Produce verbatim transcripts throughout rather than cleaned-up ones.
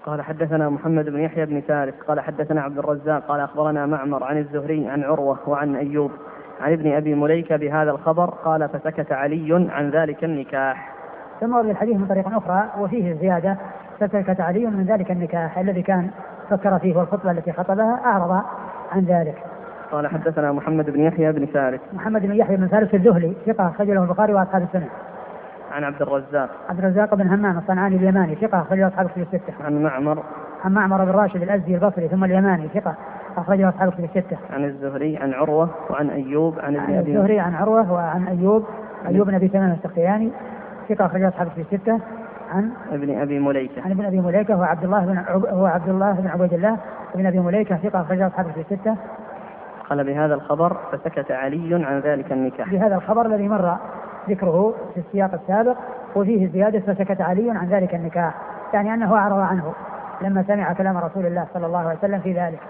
قال حدثنا محمد بن يحيى بن فارس قال حدثنا عبد الرزاق قال أخبرنا معمر عن الزهري عن عروة وعن أيوب عن ابن أبي مليكة بهذا الخبر قال فسكت علي عن ذلك النكاح. ثم ورد الحديث من طريق أخرى وفيه زيادة فسكت علي من ذلك النكاح الذي كان فكر فيه والخطبة التي خطبها أعرض عن ذلك. قال حدثنا محمد بن يحيى بن فارس محمد بن يحيى بن فارس الذهلي ثقة أخرجه له البخاري وأصحاب السنة. عن عبد الرزاق عبد الرزاق بن همام الصنعاني اليماني ثقة أخرجه أصحاب الكتب الستة. عن معمر عن معمر بن راشد الأزدي البصري ثم اليماني ثقة أخرجه أصحاب الكتب الستة. عن الزهري عن عروة وعن أيوب عن ابن أبي الزهري عن عروة وعن أيوب أيوب بن أبي تمام السختياني ثقة أخرجه أصحاب الكتب الستة. عن ابن أبي مليكة عن ابن أبي مليكة هو عبد الله بن عب... هو عبد الله بن عبيد الله ابن أبي مليكة ثقة أخرجه أصحاب الكتب الستة. قال بهذا الخبر فسكت علي عن ذلك النكاح. بهذا الخبر الذي مر ذكره في السياق السابق وفيه زيادة فسكت علي عن ذلك النكاح يعني أنه أعرض عنه لما سمع كلام رسول الله صلى الله عليه وسلم في ذلك.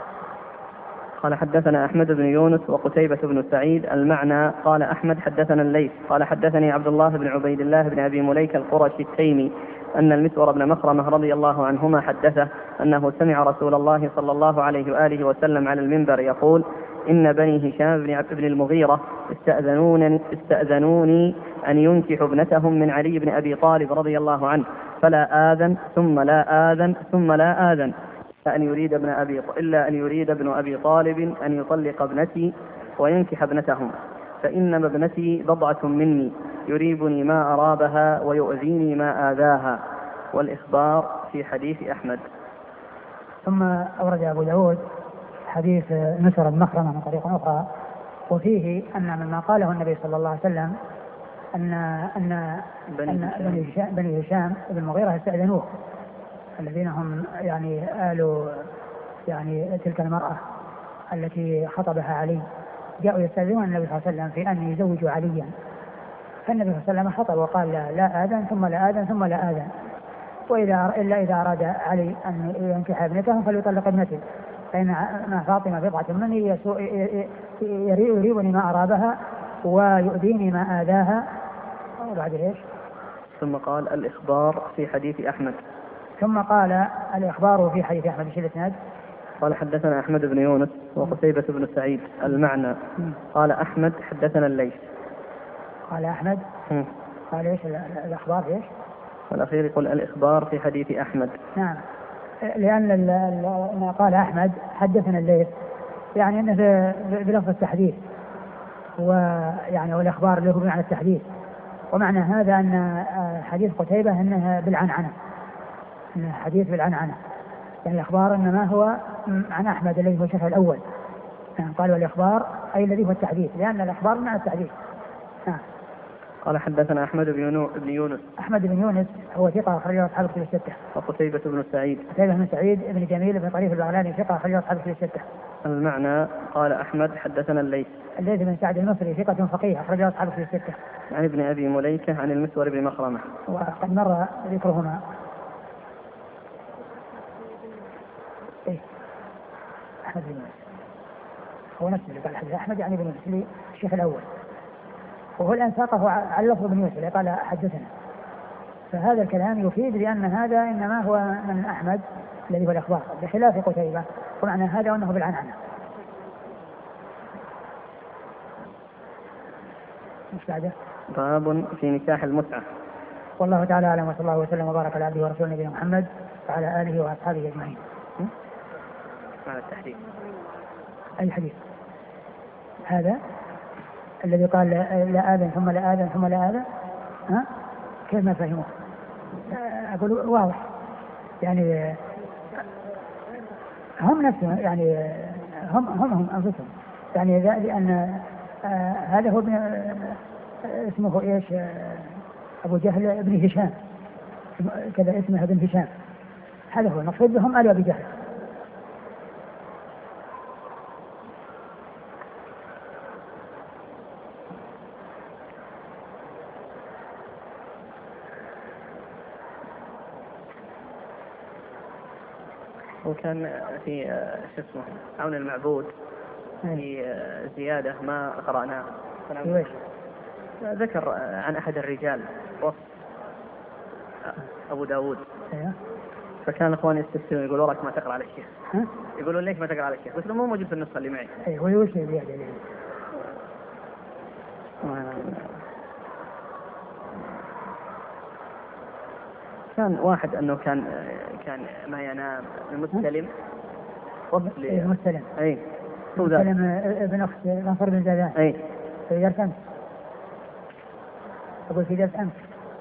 قال حدثنا أحمد بن يونس وقتيبة بن سعيد المعنى قال أحمد حدثنا الليث قال حدثني عبد الله بن عبيد الله بن أبي مليكة القرشي التيمي أن المسور بن مخرمة رضي الله عنهما حدثه أنه سمع رسول الله صلى الله عليه وآله وسلم على المنبر يقول إن بني هشام بن عبد بن المغيرة استأذنوني, استأذنوني أن ينكحوا ابنتهم من علي بن أبي طالب رضي الله عنه فلا آذن ثم لا آذن ثم لا آذن أن يريد ابن أبي إلا أن يريد ابن أبي طالب أن يطلق ابنتي وينكح ابنتهم فإنما ابنتي بضعة مني يريبني ما أرابها ويؤذيني ما آذاها. والإخبار في حديث أحمد. ثم أورد أبو داود حديث مسور بن مخرمة من طريق أخرى وفيه أن مما قاله النبي صلى الله عليه وسلم أن أن بني هشام, بني هشام بن المغيرة استأذنوه الذين هم يعني آل يعني تلك المرأة التي خطبها علي جاءوا يستأذنون النبي صلى الله عليه وسلم في أن يزوجوا عليا فالنبي صلى الله عليه وسلم خطب وقال لا, لا آذن ثم لا آذن ثم لا آذن وإذا إلا إذا أراد علي أن ينكح ابنته فليطلق ابنته فإن فاطمة بضعة مني يريبني ما أرابها ويؤذيني ما آذاها. وبعد إيش؟ ثم قال الإخبار في حديث أحمد. ثم قال الإخبار في حديث أحمد بن الإسناد. قال حدثنا أحمد بن يونس وقتيبة بن سعيد المعنى قال أحمد حدثنا الليث. قال أحمد م. قال إيش الأخبار إيش؟ والأخير يقول الإخبار في حديث أحمد. نعم لأن ما قال أحمد حدثنا الليث يعني أنه بلفظ التحديث ويعني والإخبار له بمعنى التحديث ومعنى هذا أن حديث قتيبة أنه بالعنعنة أنه حديث بالعنعنة يعني الإخبار إنما هو عن أحمد الذي هو الشرح الأول يعني قالوا الإخبار أي الذي هو التحديث لأن الإخبار معنى التحديث. نعم. قال حدثنا أحمد بن يونس. أحمد بن يونس هو ثقة أخرجه أصحاب الكتب الستة. وقتيبة بن سعيد. قتيبة بن سعيد بن جميل بن طريف البغلاني ثقة أخرجه أصحاب الكتب الستة. المعنى قال أحمد حدثنا الليث. الليث بن سعد المصري ثقة فقيه أخرجه أصحاب الكتب الستة. عن ابن أبي مليكة عن المسور بن مخرمة. وقد مر ذكرهما. إيه أحمد بن يونس هو نفسه اللي قال حدث أحمد يعني بن يونس الشيخ الأول وهو الآن ساقه على لفظ بن يوسف قال حدثنا فهذا الكلام يفيد بأن هذا إنما هو من أحمد الذي هو الأخبار بخلاف قتيبة ومعنى هذا وأنه بالعنعنة. مش بعده باب في نكاح المتعة. والله تعالى أعلم وصلى الله وسلم وبارك على عبده ورسوله نبينا محمد وعلى آله وأصحابه أجمعين. معنى التحديث أي حديث هذا الذي قال لا آذن ثم لا آذن ثم لا آذن ها كيف ما فهموه؟ أقول واضح يعني هم نفسهم يعني هم هم هم أنفسهم يعني لأن آه هذا هو ابن آه اسمه إيش آه أبو جهل ابن هشام كذا اسمه ابن هشام هذا هو المقصود بهم آل أبي جهل. وكان في شو اسمه عون المعبود في زيادة ما قرأناه ذكر عن أحد الرجال وصف أبو داود فكان الإخوان يستفسرون يقولوا وراك ما تقرأ على الشيخ. ها؟ يقولون ليش ما تقرأ على الشيخ؟ بس مو موجود في النسخة اللي معي. أي هو وش زيادة لي؟ كان واحد أنه كان كان ما ينام المستلم وصل إيه مستلم. أي مستلم ابن أخت منصور بن زادان. أي في درس أمس. أقول في درس أمس.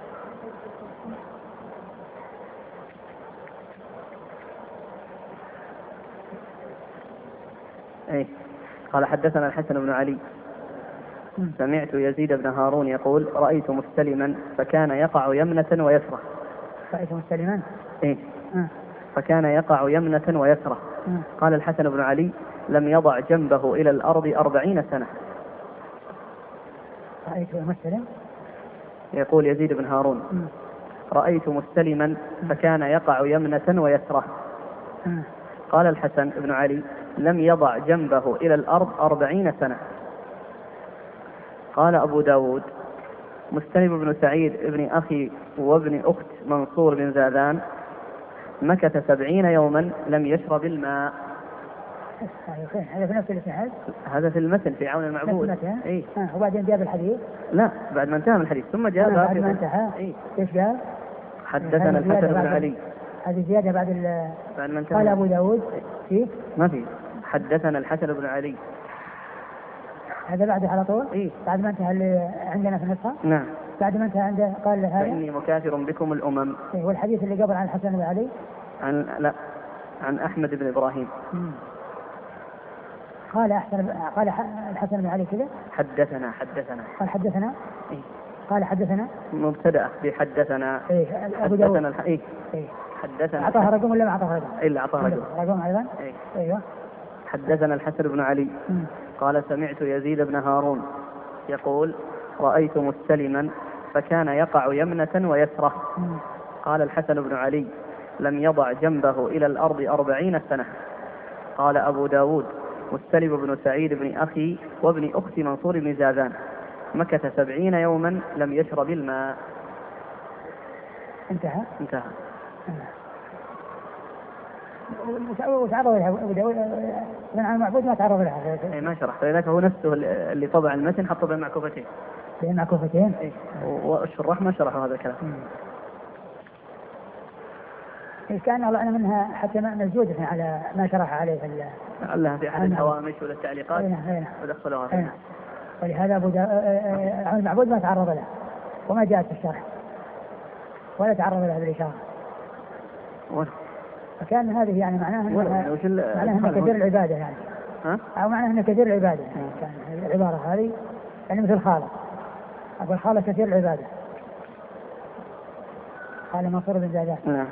أي قال حدثنا الحسن بن علي سمعت يزيد بن هارون يقول رأيت مستلما فكان يقع يمنة ويسرة. رأيت مستلما؟ إيه آه. فكان يقع يمنة ويسرة. آه. قال الحسن بن علي لم يضع جنبه إلى الأرض أربعين سنة. رأيت مستلم؟ يقول يزيد بن هارون آه. رأيت مستلما فكان يقع يمنة ويسرة. آه. قال الحسن بن علي لم يضع جنبه إلى الأرض أربعين سنة. قال أبو داود مستلم بن سعيد ابن أخي وابن أخت منصور بن زادان مكث سبعين يوما لم يشرب الماء. هذا في نفس الإسناد؟ هذا في المتن في عون المعبود. إيه؟ آه. وبعدين جاب الحديث؟ لا بعد ما انتهى من الحديث ثم جاء بعد ما انتهى. إيه؟ ايش قال؟ حدثنا الحسن بن علي. هذه زيادة بعد ال بعد ما انتهى. قال أبو داود فيه؟ ما في. حدثنا الحسن بن علي. هذا بعده على طول؟ إيه؟ بعد ما انتهى اللي عندنا في النسخة؟ نعم. بعد ما انتهى عنده قال هذا فإني مكاثر بكم الأمم. إيه؟ والحديث اللي قبل عن الحسن بن علي؟ عن لا عن أحمد بن إبراهيم. مم. قال أحسن قال الحسن بن علي كذا؟ حدثنا حدثنا قال حدثنا؟ إيه؟ قال حدثنا؟ مبتدأ بحدثنا. إيه أبو داود. حدثنا الح... إيه؟ إيه؟ حدثنا. أعطاها رقم ولا ما أعطاها رقم؟ إلا أعطاها رقم. رقم أيضا؟ إيه؟ أيوه. حدثنا الحسن بن علي. مم. قال سمعت يزيد بن هارون يقول رأيت مستلما فكان يقع يمنة ويسرة. مم. قال الحسن بن علي لم يضع جنبه إلى الأرض أربعين سنة. قال أبو داود مستلم بن سعيد بن أخي وابن أخت منصور بن زادان مكث سبعين يوما لم يشرب الماء. انتهى. انتهى. وتعرض لها أبو داود من عن المعبود ما تعرض لها. اي ما شرح فلذلك هو نفسه اللي طبع المتن حطه بين معكوفتين. بين معكوفتين. اي والشراح ما شرحوا هذا الكلام. كان الله أنا منها حتى موجودة على ما شرح عليه في لعلها في أحد الهوامش ولا التعليقات ودخلوها فيها. ولهذا أبو عن المعبود ما تعرض له وما جاءت في الشرح ولا تعرض له بالإشارة. فكان هذه يعني معناها أنها معناها أنها كثير العبادة يعني. ها؟ أو معناها أنها كثير العبادة يعني كان العبارة هذه يعني مثل خالة. أقول خالة كثير العبادة. قال منصور بن زادان. نعم.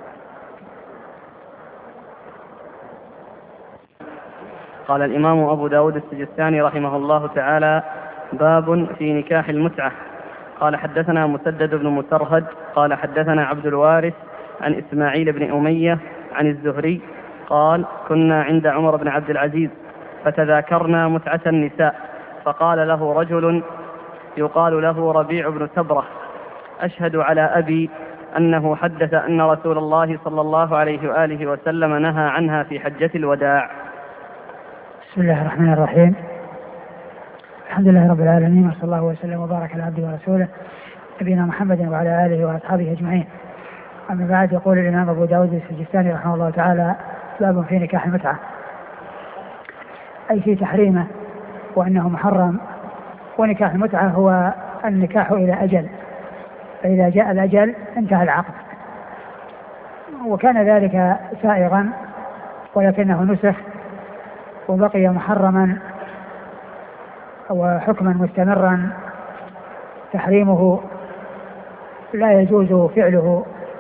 قال الإمام أبو داود السجستاني رحمه الله تعالى باب في نكاح المتعة. قال حدثنا مسدد بن مسرهد قال حدثنا عبد الوارث عن إسماعيل بن أمية عن الزهري قال كنا عند عمر بن عبد العزيز فتذاكرنا متعة النساء فقال له رجل يقال له ربيع بن سبرة أشهد على أبي أنه حدث أن رسول الله صلى الله عليه وآله وسلم نهى عنها في حجة الوداع. بسم الله الرحمن الرحيم. الحمد لله رب العالمين وصلى الله وسلم وبارك على عبده ورسوله نبينا محمد وعلى آله وأصحابه أجمعين. أما بعد يقول الإمام أبو داود السجستاني رحمه الله تعالى باب في نكاح المتعة أي في تحريمه وأنه محرم. ونكاح المتعة هو النكاح إلى أجل فإذا جاء الأجل انتهى العقد. وكان ذلك سائغا ولكنه نسخ وبقي محرما وحكما مستمرا تحريمه لا يجوز فعله.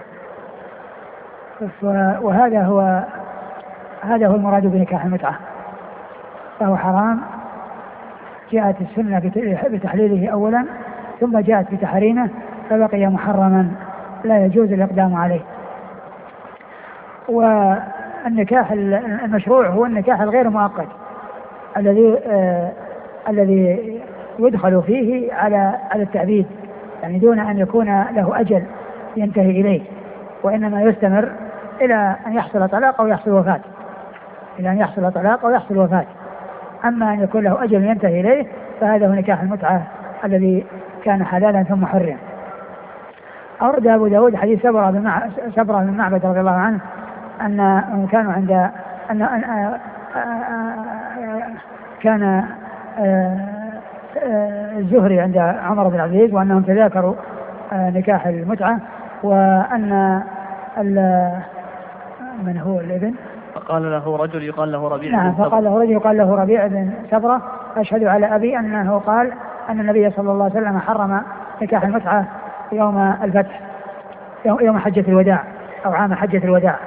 وهذا هو هذا هو المراد بنكاح المتعة فهو حرام. جاءت السنة بتحليله أولا ثم جاءت بتحريمه فبقي محرما لا يجوز الإقدام عليه. والنكاح المشروع هو النكاح الغير مؤقت الذي آه الذي يدخل فيه على على التعبيد يعني دون أن يكون له أجل ينتهي إليه وإنما يستمر إلى أن يحصل طلاق أو يحصل وفاة، إلى أن يحصل طلاق أو يحصل وفاة. أما أن يكون له أجل ينتهي إليه فهذا هو نكاح المتعة الذي كان حلالا ثم حرم. أورد أبو داود حديث سبرة بن معبد رضي الله عنه أن كانوا عند أن كان الزهري عند عمر بن عبد العزيز وأنهم تذاكروا نكاح المتعة، وأن من هو الابن فقال له رجل يقال له ربيع نعم بن فقال له رجل يقال له ربيع بن سبرة أشهد على أبي أنه قال أن النبي صلى الله عليه وسلم حرم نكاح المتعة يوم الفتح يوم حجة الوداع أو عام حجة الوداع.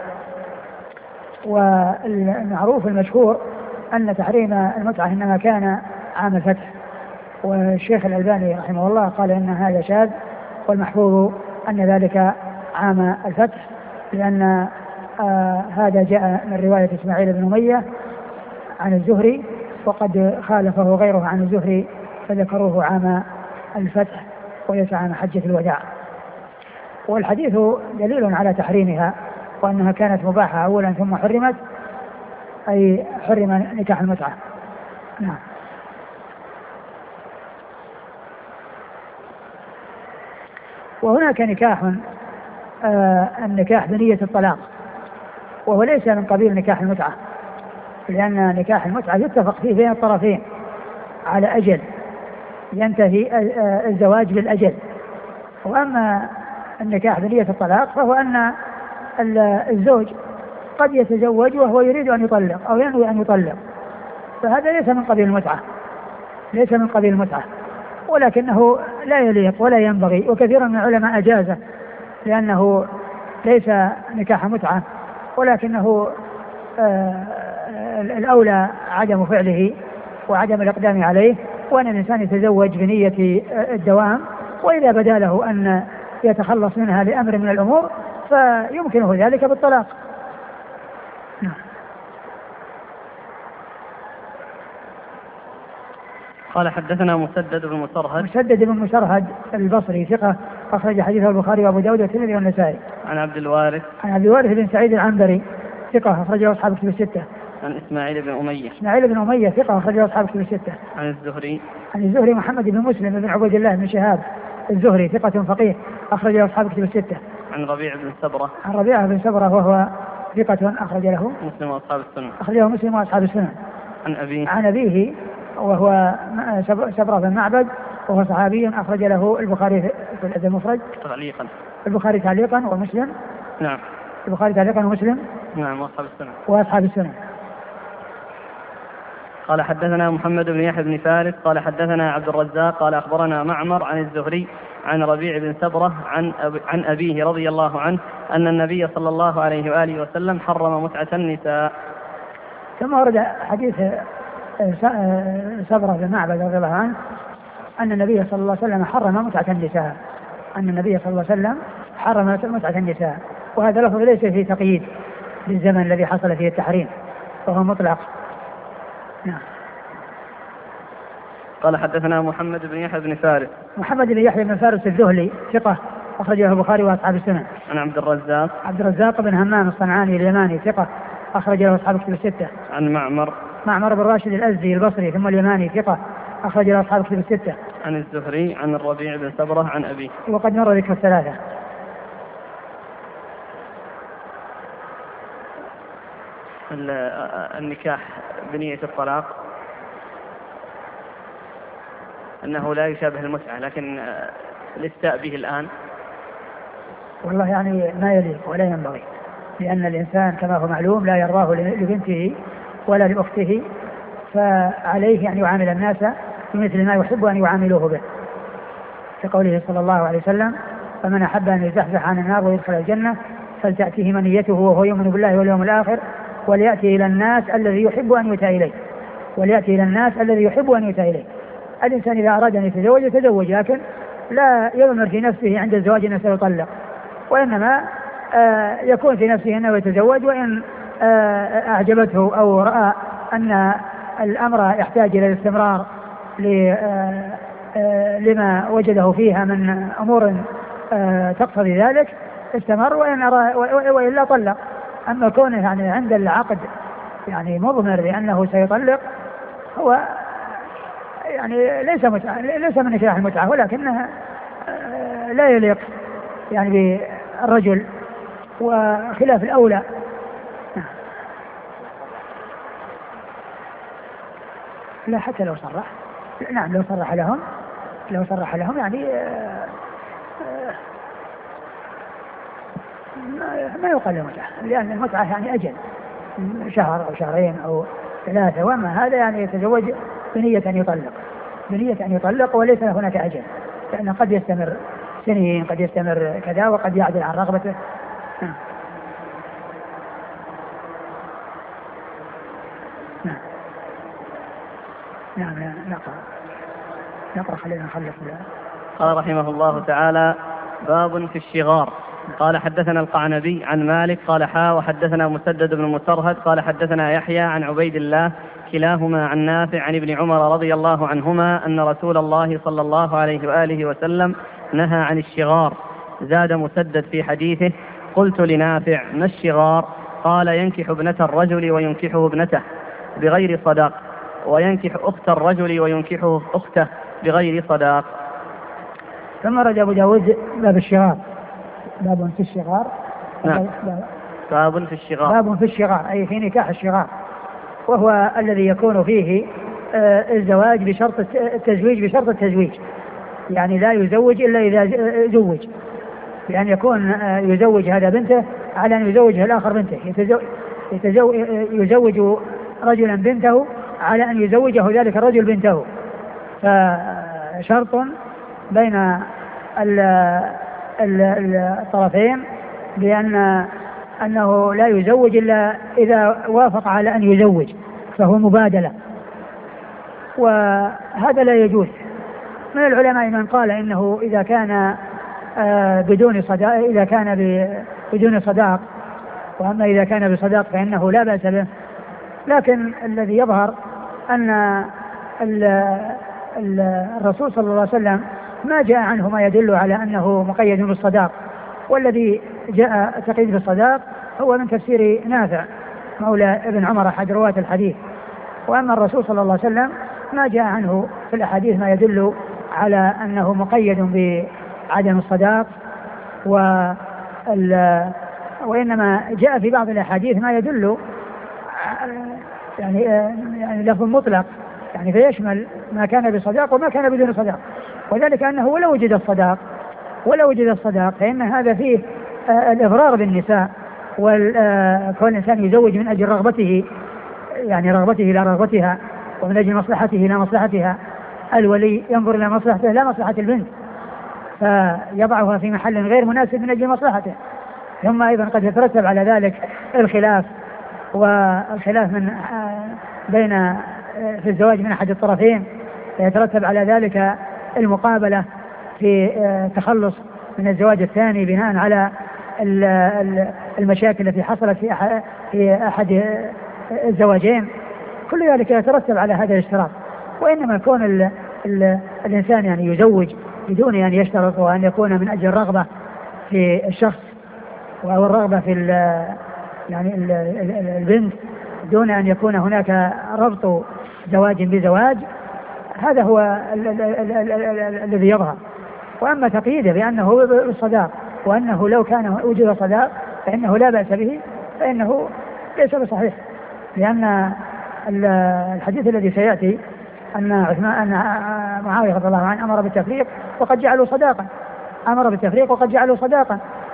والمعروف المشهور أن تحريم المتعة إنما كان عام الفتح، والشيخ الألباني رحمه الله قال إن هذا شاذ، والمحفوظ أن ذلك عام الفتح، لأن آه هذا جاء من رواية إسماعيل بن أمية عن الزهري، وقد خالفه غيره عن الزهري فذكروه عام الفتح وليس عام حجة الوداع. والحديث دليل على تحريمها وأنها كانت مباحة أولا ثم حرمت، أي حرم نكاح المتعة. نعم. وهناك نكاح آه النكاح بنية الطلاق، وهو ليس من قبيل نكاح المتعة، لأن نكاح المتعة يتفق فيه بين الطرفين على أجل ينتهي آه الزواج بالأجل. وأما النكاح بنية الطلاق فهو أن الزوج قد يتزوج وهو يريد أن يطلق أو ينوي أن يطلق، فهذا ليس من قبيل المتعة، ليس من قبيل المتعة، ولكنه لا يليق ولا ينبغي، وكثير من العلماء أجازه لأنه ليس نكاح متعة، ولكنه آه الأولى عدم فعله وعدم الإقدام عليه، وأن الإنسان يتزوج بنية الدوام، وإذا بدا له أن يتخلص منها لأمر من الأمور فيمكنه ذلك بالطلاق. قال حدثنا مسدد بن مسرهد مسدد بن مسرهد البصري ثقة أخرج حديثه البخاري وأبو داود والترمذي والنسائي. عن عبد الوارث عن عبد الوارث بن سعيد العنبري ثقة أخرجه أصحاب الكتب الستة. عن إسماعيل بن أمية إسماعيل بن أمية ثقة أخرجه أصحاب الكتب الستة. عن الزهري عن الزهري محمد بن مسلم بن عبيد الله بن شهاب الزهري ثقة فقيه أخرجه أصحاب الكتب الستة. عن ربيع بن سبرة عن ربيعة بن سبرة وهو ثقة أخرج له مسلم وأصحاب السنن أخرجه مسلم وأصحاب السنن. عن أبيه عن أبيه وهو سبرة بن معبد وهو صحابي أخرج له البخاري في الأدب المفرد تعليقا، البخاري تعليقا ومسلم نعم البخاري تعليقا ومسلم نعم وأصحاب السنن وأصحاب السنن. قال حدثنا محمد بن يحيى بن فارس قال حدثنا عبد الرزاق قال أخبرنا معمر عن الزهري عن ربيع بن سبرة عن, أب... عن أبيه رضي الله عنه أن النبي صلى الله عليه وآله وسلم حرم متعة النساء. ثم ورد حديث سبرة بن معبد رضي الله عنه أن النبي صلى الله عليه وسلم حرم متعة النساء، أن النبي صلى الله عليه وسلم حرم متعة النساء، وهذا لفظ ليس فيه تقييد بالزمن الذي حصل فيه التحريم، وهو مطلق. نعم. قال حدثنا محمد بن يحيى بن فارس محمد بن يحيى بن فارس الذهلي ثقة أخرجه البخاري وأصحاب السنن. عن عبد الرزاق عبد الرزاق بن همام الصنعاني اليماني ثقة أخرجه أصحاب الكتب الستة. عن معمر معمر بن راشد الأزدي البصري ثم اليماني ثقة أخرجه أصحاب الكتب الستة. عن الزهري عن الربيع بن سبرة عن أبيه. وقد مر ذكر الثلاثة. النكاح بنية الطلاق أنه لا يشابه المتعة، لكن الاستاء به الآن والله يعني ما يليق ولا ينبغي، لأن الإنسان كما هو معلوم لا يرضاه لبنته ولا لأخته، فعليه أن يعامل الناس بمثل ما يحب أن يعاملوه به، كقوله صلى الله عليه وسلم: فمن أحب أن يزحزح عن النار ويدخل الجنة فلتأتيه منيته وهو يؤمن بالله واليوم الآخر وليأتي إلى الناس الذي يحب أن يؤتى إليه وليأتي إلى الناس الذي يحب أن يؤتى إليه. الإنسان إذا أراد أن يتزوج يتزوج، لكن لا يضمر في نفسه عند الزواج أنه سيطلق، وإنما آه يكون في نفسه أنه يتزوج، وإن آه أعجبته أو رأى أن الأمر يحتاج إلى الاستمرار آه آه لما وجده فيها من أمور آه تقتضي ذلك استمر، وإن أرى وإلا طلق. أما كونه يعني عند العقد يعني مضمر بأنه سيطلق هو يعني ليس متعة، ليس من نكاح المتعة، ولكنها لا يليق يعني بالرجل وخلاف الأولى. لا حتى لو صرح، نعم لو صرح لهم لو صرح لهم يعني ما يقال له متعة، لأن المتعة يعني أجل شهر أو شهرين أو ثلاثة، وأما هذا يعني يتزوج بنية أن يطلق بنية أن يطلق وليس هناك أجل، لأنه قد يستمر سنين، قد يستمر كذا، وقد يعدل عن رغبته. نعم نعم نعم نقرأ نقرأ خلينا نخلص. قال رحمه الله تعالى: باب في الشغار. قال حدثنا القعنبي عن مالك قال حا وحدثنا مسدد بن مسرهد قال حدثنا يحيى عن عبيد الله كلاهما عن نافع عن ابن عمر رضي الله عنهما أن رسول الله صلى الله عليه وآله وسلم نهى عن الشغار. زاد مسدد في حديثه: قلت لنافع: ما الشغار؟ قال: ينكح ابنة الرجل وينكحه ابنته بغير صداق، وينكح أخت الرجل وينكحه أخته بغير صداق. ثم رد أبو داود باب الشغار. باب في الشغار. نعم. باب في الشغار. باب في الشغار أي في نكاح الشغار، وهو الذي يكون فيه الزواج بشرط التزويج بشرط التزويج، يعني لا يزوج إلا إذا زوج، لأن يكون يزوج هذا بنته على أن يزوجها الآخر بنته، يتزوج يزوج رجلا بنته على أن يزوجه ذلك الرجل بنته، فشرط بين الطرفين بأن أنه لا يزوج إلا إذا وافق على أن يزوج، فهو مبادلة، وهذا لا يجوز. من العلماء من قال إنه إذا كان بدون صداق إذا كان بدون صداق، وأما إذا كان بصداق فإنه لا بأس به، لكن الذي يظهر أن الرسول صلى الله عليه وسلم ما جاء عنه ما يدل على أنه مقيد بالصداق، والذي جاء التقييد بالصداق هو من تفسير نافع مولى ابن عمر أحد رواة الحديث، وأما الرسول صلى الله عليه وسلم ما جاء عنه في الأحاديث ما يدل على أنه مقيد بعدم الصداق، وإنما جاء في بعض الأحاديث ما يدل يعني يعني لفظ مطلق، يعني فيشمل ما كان بصداق وما كان بدون صداق، وذلك أنه ولو وجد الصداق ولو وجد الصداق فإن هذا فيه الإضرار بالنساء، وكل إنسان يزوج من أجل رغبته، يعني رغبته إلى رغبتها، ومن أجل مصلحته إلى مصلحتها، الولي ينظر إلى مصلحته لا مصلحة البنت فيضعها في محل غير مناسب من أجل مصلحته. ثم أيضا قد يترتب على ذلك الخلاف، والخلاف من بين في الزواج من أحد الطرفين، يترتب على ذلك المقابلة في التخلص من الزواج الثاني بناء على المشاكل التي حصلت في أحد الزواجين، كل ذلك يترتب على هذا الاشتراط. وإنما يكون ال ال الإنسان يعني يزوج بدون أن يشترط، وأن يكون من أجل الرغبة في الشخص أو الرغبة في ال يعني ال ال البنت دون أن يكون هناك ربط زواج بزواج، هذا هو الذي يظهر. وأما تقييده بأنه بالصداق وأنه لو كان وجد صداق فإنه لا بأس به، فإنه ليس بصحيح، لأن الحديث الذي سيأتي أن عثمان أن معاوية رضي الله عنه أمر بالتفريق وقد جعلوا صداقا أمر بالتفريق وقد جعلوا صداقا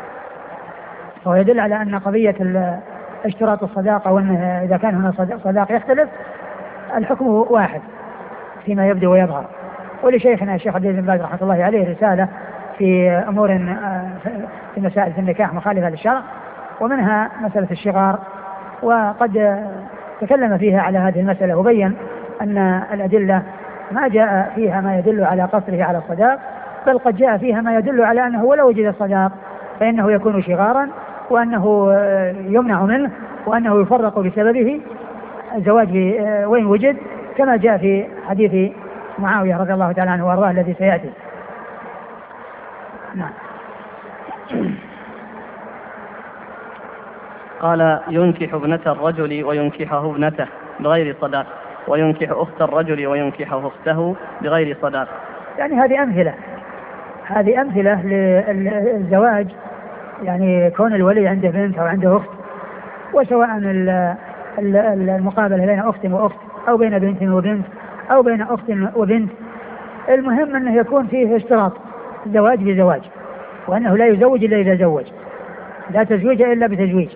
وهو يدل على أن قضية اشتراط الصداقة، وأن إذا كان هنا صداق يختلف الحكم واحد فيما يبدو ويظهر. ولشيخنا الشيخ عبد العزيز بن باز رحمه الله عليه رسالة في أمور في مسائل في النكاح مخالفة للشرع، ومنها مسألة الشغار، وقد تكلم فيها على هذه المسألة وبين أن الأدلة ما جاء فيها ما يدل على قصره على الصداق، بل قد جاء فيها ما يدل على أنه ولو وجد الصداق فإنه يكون شغارا، وأنه يمنع منه، وأنه يفرق بسببه الزواج وين وجد، كما جاء في حديث معاوية رضي الله تعالى عنه وارضاه الذي سيأتي. نعم. قال ينكح ابنة الرجل وينكحه ابنته بغير صداق، وينكح أخت الرجل وينكحه أخته بغير صداق. يعني هذه أمثلة هذه أمثلة للزواج، يعني كون الولي عنده بنت أو عنده أخت، وسواء المقابلة بين أخت وأخت أو بين بنت وبنت أو بين أخت وبنت، المهم أنه يكون فيه اشتراط زواج بزواج، وأنه لا يزوج إلا إذا زوج، لا تزويج إلا بتزويج.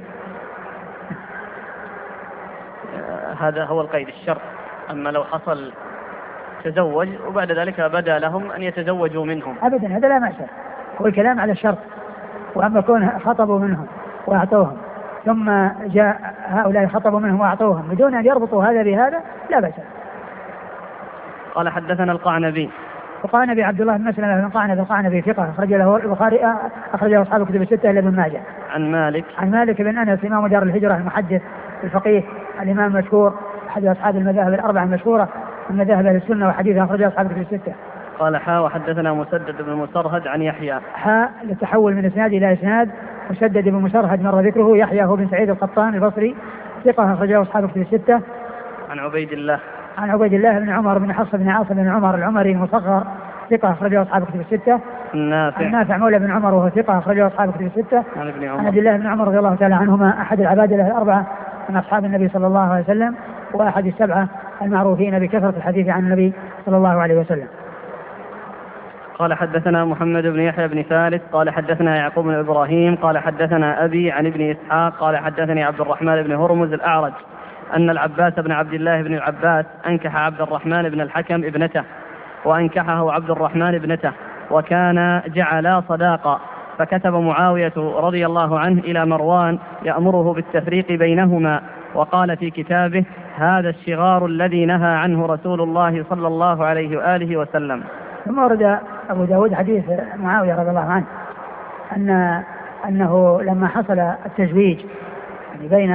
هذا هو القيد الشرط. أما لو حصل تزوج وبعد ذلك بدا لهم أن يتزوجوا منهم أبدا، هذا لا مأسى، هو الكلام على الشرط. وأما كون خطبوا منهم وأعطوهم ثم جاء هؤلاء خطبوا منهم وأعطوهم بدون أن يربطوا هذا بهذا لا بأس. قال حدثنا القعنبي. القعنبي عبد الله بن مسلمة بن القعنبي القعنبي ثقة، أخرج له البخاري أخرجه أصحاب الكتب الستة إلا ابن ماجه. عن مالك عن مالك بن أنس إمام دار الهجرة المحدث الفقيه الإمام المشهور أحد أصحاب المذاهب الأربعة المشهورة من مذاهب أهل السنة وحديثه أخرجه أصحاب الكتب الستة. قال حاء وحدثنا مسدد بن مسرهد عن يحيى. حاء للتحول من إسناد إلى إسناد. مسدد بن مسرهد مر ذكره. يحيى هو بن سعيد القطان البصري ثقة أخرجه أصحاب الكتب الستة. عن عبيد الله. عن عبيد الله بن عمر بن حفص بن عاصم بن عمر العمري المصغر ثقة أخرجه أصحاب الكتب الستة. النافع. النافع مولى بن عمر وهو ثقة أخرجه أصحاب الكتب الستة. عن ابن عمر. عن عبد الله بن عمر رضي الله تعالى عنهما أحد العبادلة الأربعة من أصحاب النبي صلى الله عليه وسلم، وأحد السبعة المعروفين بكثرة الحديث عن النبي صلى الله عليه وسلم. قال حدثنا محمد بن يحيى بن ثالث قال حدثنا يعقوب بن إبراهيم قال حدثنا أبي عن ابن إسحاق قال حدثني عبد الرحمن بن هرمز الأعرج أن العباس بن عبد الله بن العباس أنكح عبد الرحمن بن الحكم ابنته، وأنكحه عبد الرحمن ابنته، وكان جعلا صداقا، فكتب معاوية رضي الله عنه إلى مروان يأمره بالتفريق بينهما، وقال في كتابه: هذا الشغار الذي نهى عنه رسول الله صلى الله عليه وآله وسلم. ثم ورد أبو داود حديث معاوية رضي الله عنه أن أنه لما حصل التزويج يعني بين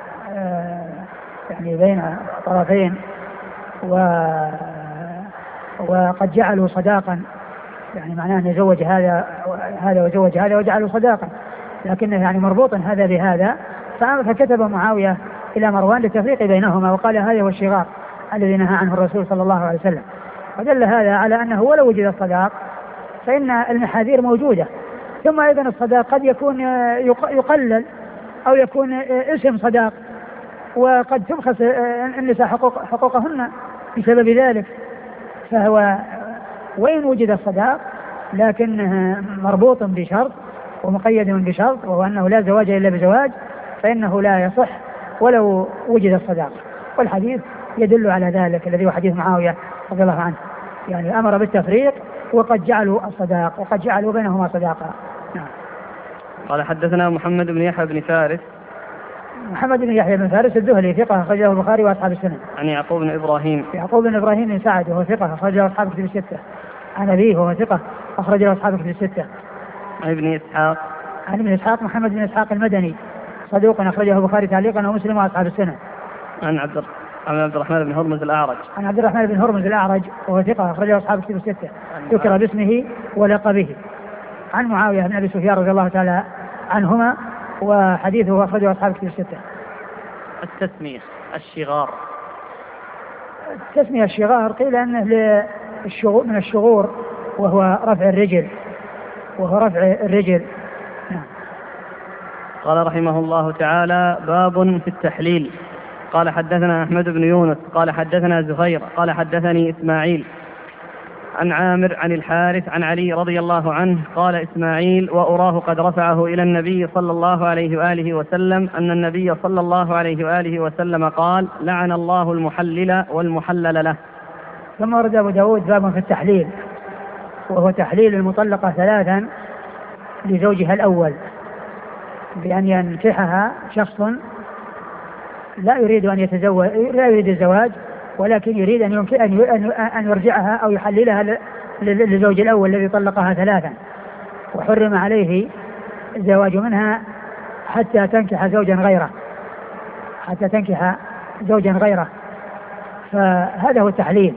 يعني بين طرفين و وقد جعلوا صداقا، يعني معناه أن يزوج هذا هذا وزوج هذا وجعلوا صداقا، لكنه يعني مربوط هذا بهذا، فكتب معاوية إلى مروان للتفريق بينهما، وقال هذا هو الشغار الذي نهى عنه الرسول صلى الله عليه وسلم. ودل هذا على أنه ولو وجد الصداق فإن المحاذير موجودة. ثم أيضا الصداق قد يكون يقلل أو يكون اسم صداق، وقد تبخس النساء حقوق حقوقهن بسبب ذلك، فهو وإن وجد الصداق لكنه مربوط بشرط ومقيد بشرط، وهو أنه لا زواج إلا بزواج، فإنه لا يصح ولو وجد الصداق. والحديث يدل على ذلك الذي هو حديث معاوية رضي الله عنه، يعني أمر بالتفريق وقد جعلوا الصداق وقد جعلوا بينهما صداقة. نعم. قال حدثنا محمد بن يحيى بن فارس. محمد بن يحيى بن فارس الذهلي ثقة أخرجه البخاري وأصحاب السنن. عن يعقوب بن إبراهيم. يعقوب بن إبراهيم بن سعد وهو ثقة أخرجه أصحاب الكتب الستة. عن أبيه وهو ثقة أخرجه أصحاب الكتب الستة. عن ابن إسحاق. عن ابن إسحاق محمد بن إسحاق المدني صدوق أخرجه البخاري تعليقا ومسلم وأصحاب السنن. عن عبد عن عبد الرحمن بن هرمز الأعرج. عن عبد الرحمن بن هرمز الأعرج وهو ثقة أخرجه أصحاب الكتب الستة، ذكر باسمه ولقبه. عن معاوية بن أبي سفيان رضي الله تعالى عنهما، وحديثه أخرجه أصحاب الكتب الستة. التسمية الشغار. التسمية الشغار قيل أنه للشغور من الشغور وهو رفع الرجل وهو رفع الرجل. نعم. قال رحمه الله تعالى: باب في التحليل. قال حدثنا أحمد بن يونس قال حدثنا زهير قال حدثني إسماعيل عن عامر عن الحارث عن علي رضي الله عنه قال إسماعيل: وأراه قد رفعه إلى النبي صلى الله عليه وآله وسلم أن النبي صلى الله عليه وآله وسلم قال: لعن الله المحلل والمحلل له. ثم ورد أبو داود باب في التحليل، وهو تحليل المطلقة ثلاثا لزوجها الأول بأن ينكحها شخص لا يريد أن يتزوج، لا يريد الزواج، ولكن يريد أن يمكن أن يرجعها أو يحللها للزوج الأول الذي طلقها ثلاثا، وحرم عليه الزواج منها حتى تنكح زوجا غيره حتى تنكح زوجا غيره فهذا هو التحليل.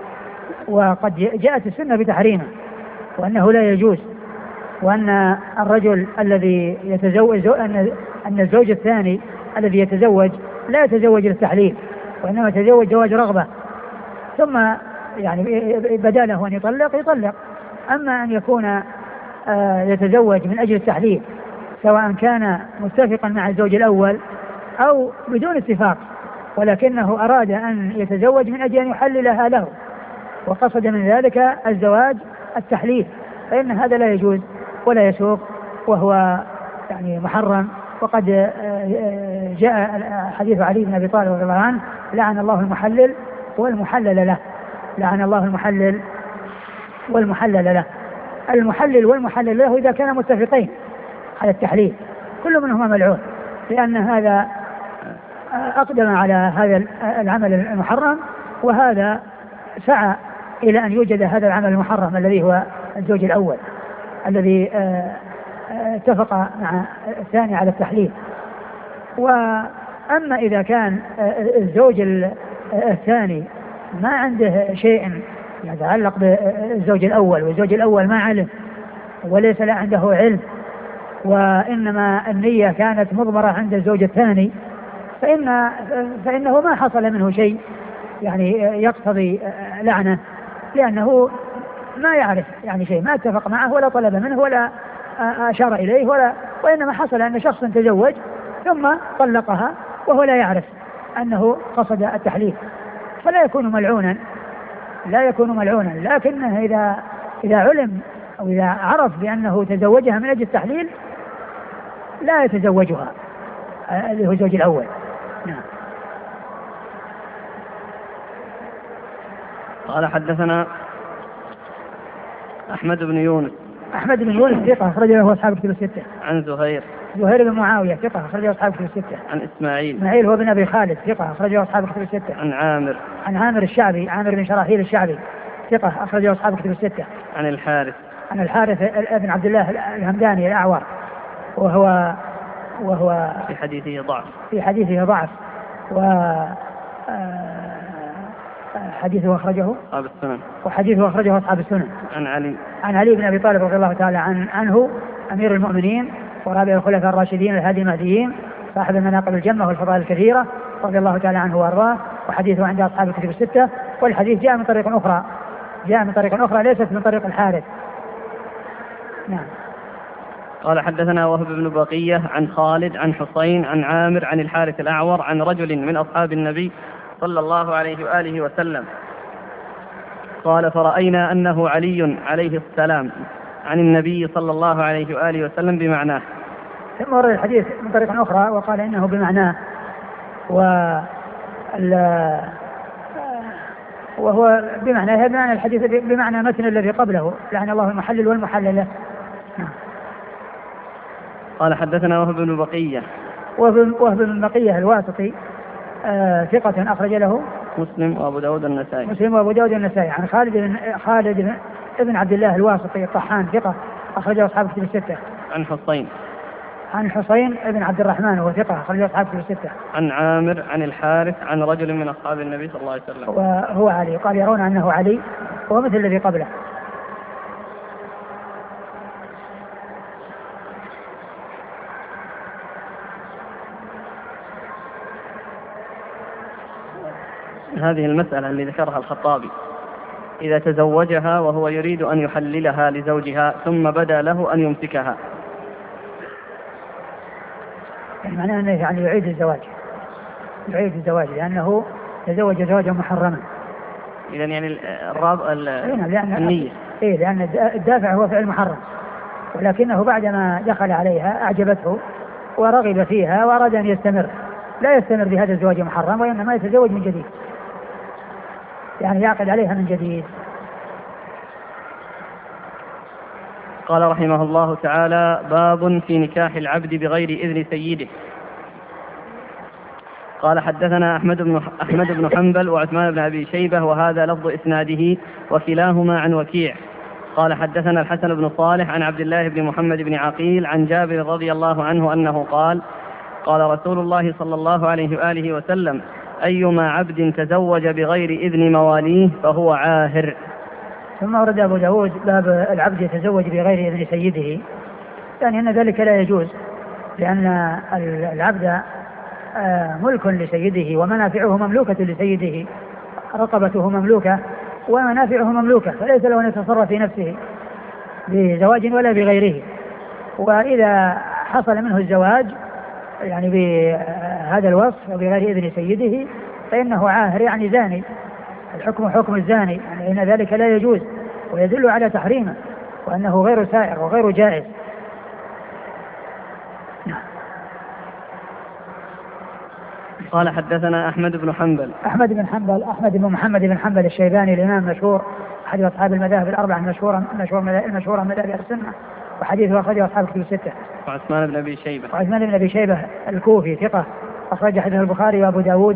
وقد جاءت السنة بتحريمه، وأنه لا يجوز، وأن الرجل الذي يتزوج أن أن الزوج الثاني الذي يتزوج لا يتزوج للتحليل، وإنما يتزوج زواج رغبة، ثم يعني بدا له أن يطلق يطلق. أما أن يكون يتزوج من أجل التحليل سواء كان متفقا مع الزوج الأول أو بدون اتفاق، ولكنه أراد أن يتزوج من أجل أن يحللها له وقصد من ذلك الزواج التحليل، فإن هذا لا يجوز ولا يسوق، وهو يعني محرم. وقد جاء حديث علي بن أبي طالب رضي الله عنه: لعن الله المحلل والمحلل له. لعن الله المحلل والمحلل له. المحلل والمحلل له إذا كانوا متفقين على التحليل كل منهما ملعون، لأن هذا أقدم على هذا العمل المحرم، وهذا سعى إلى أن يوجد هذا العمل المحرم الذي هو الزوج الأول الذي اتفق مع الثاني على التحليل. وأما إذا كان الزوج الثاني ما عنده شيء يتعلق بالزوج الأول، والزوج الأول ما علم وليس لا عنده علم، وإنما النية كانت مضمرة عند الزوج الثاني، فإن فإنه ما حصل منه شيء يعني يقتضي لعنة، لأنه ما يعرف يعني شيء، ما اتفق معه ولا طلب منه ولا أشار إليه، ولا وإنما حصل أن شخص تزوج ثم طلقها وهو لا يعرف أنه قصد التحليل، فلا يكون ملعونا لا يكون ملعونا لكنه إذا إذا علم أو إذا عرف بأنه تزوجها من أجل التحليل لا يتزوجها اللي هو الزوج الأول. نعم. قال حدثنا أحمد بن يونس. أحمد بن يونس ثقة أخرج له أصحاب الكتب الستة. عن زهير. زهير بن معاوية ثقة أخرج له أصحاب الكتب الستة. عن إسماعيل. إسماعيل هو بن أبي خالد ثقة أخرج له أصحاب الكتب الستة. عن عامر. عن عامر الشعبي عامر بن شراحيل الشعبي ثقة أخرج له أصحاب الكتب الستة. عن الحارث. عن الحارث بن عبد الله الهمداني الأعور، وهو وهو في حديثه ضعف. في حديثه ضعف و حديثه أخرجه أصحاب السنن. وحديثه أخرجه أصحاب السنن. عن علي. عن علي بن أبي طالب رضي الله تعالى عن عنه أمير المؤمنين ورابع الخلفاء الراشدين الهادي المهديين صاحب المناقب الجمة والفضائل الكثيرة رضي الله تعالى عنه وأرضاه، وحديثه عند أصحاب الكتب الستة. والحديث جاء من طريق أخرى جاء من طريق أخرى ليست من طريق الحارث. نعم. قال حدثنا وهب بن بقية عن خالد عن حسين عن عامر عن الحارث الأعور عن رجل من أصحاب النبي صلى الله عليه وآله وسلم قال: فرأينا أنه علي عليه السلام عن النبي صلى الله عليه وآله وسلم بمعناه. ثم ورد الحديث من طريق أخرى وقال إنه بمعناه، وهو بمعنى بمعنى الحديث بمعنى متن الذي قبله: لعن الله المحلل والمحلل له. قال حدثنا وهب بن بقية. وهب بن بقية الواسطي آه ثقة أخرج له مسلم وأبو داود النسائي. مسلم وأبو داود النسائي. عن خالد بن خالد بن ابن عبد الله الواسطي الطحان ثقة أخرجه أصحاب الكتب الستة. عن حسين. عن حسين بن عبد الرحمن وهو ثقة أخرجه أصحاب الكتب الستة. عن عامر عن الحارث عن رجل من أصحاب النبي صلى الله عليه وسلم. وهو علي، قال يرون أنه علي وهو مثل الذي قبله. هذه المسألة اللي ذكرها الخطابي: إذا تزوجها وهو يريد أن يحللها لزوجها ثم بدا له أن يمسكها، يعني معناه أنه يعني يعيد الزواج يعيد الزواج لأنه تزوج زواجا محرما. إذن يعني الراب لأن النية إيه لأن الدافع هو فعل محرم، ولكنه بعدما دخل عليها أعجبته ورغب فيها وأراد أن يستمر، لا يستمر بهذا الزواج المحرم، وإنما يتزوج من جديد، يعني يعقد عليها من جديد. قال رحمه الله تعالى: باب في نكاح العبد بغير إذن سيده. قال حدثنا أحمد بن أحمد بن حنبل وعثمان بن أبي شيبة، وهذا لفظ إسناده وكلاهما عن وكيع. قال حدثنا الحسن بن صالح عن عبد الله بن محمد بن عقيل عن جابر رضي الله عنه أنه قال: قال رسول الله صلى الله عليه وآله وسلم: أيما عبد تزوج بغير إذن مواليه فهو عاهر. ثم ورد أبو داود باب العبد يتزوج بغير إذن سيده، يعني أن ذلك لا يجوز، لأن العبد ملك لسيده ومنافعه مملوكة لسيده، رقبته مملوكة ومنافعه مملوكة، فليس له أن يتصرف في نفسه بزواج ولا بغيره. وإذا حصل منه الزواج يعني بهذا الوصف وبغير إذن سيده فإنه عاهر يعني زاني، الحكم حكم الزاني، يعني إن ذلك لا يجوز ويدل على تحريمه وأنه غير سائر وغير جائز. قال حدثنا أحمد بن حنبل. أحمد بن حنبل أحمد بن محمد بن حنبل الشيباني الإمام المشهور أحد أصحاب المذاهب الأربعة المشهورة المشهورة من مذاهب السنة، وحديثه أخرجه أصحاب كتب الستة. وعثمان بن أبي شيبة. وعثمان بن أبي شيبة الكوفي ثقة أخرج حديثه البخاري وأبو داود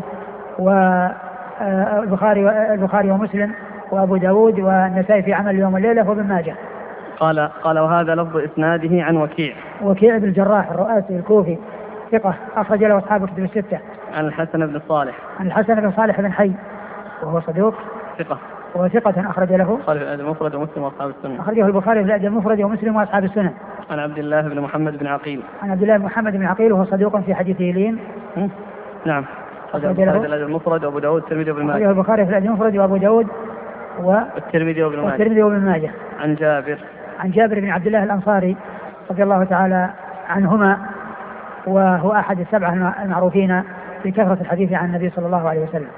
والبخاري البخاري ومسلم وأبو داود والنسائي في عمل اليوم والليلة وابن ماجه. قال قال وهذا لفظ إسناده عن وكيع. وكيع بن الجراح الرؤاسي الكوفي ثقة أخرج له أصحاب كتب الستة. عن الحسن بن صالح. عن الحسن بن صالح بن حي وهو صدوق ثقة. وهو ثقة أخرج له البخاري في الأدب المفرد ومسلم وأصحاب السنة. أخرجه البخاري في الأدب المفرد ومسلم وأصحاب السنة. عن عبد الله بن محمد بن عقيل. عن عبد الله بن محمد بن عقيل وهو صدوق في حديثه لين. نعم. أخرجه البخاري في الأدب المفرد وأبو داود والترمذي وابن ماجه. أخرجه البخاري في الأدب المفرد وأبو داود والترمذي وابن ماجه. والترمذي وابن ماجه. عن جابر. عن جابر بن عبد الله الأنصاري رضي الله تعالى عنهما، وهو أحد السبعة المعروفين بكثرة الحديث عن النبي صلى الله عليه وسلم.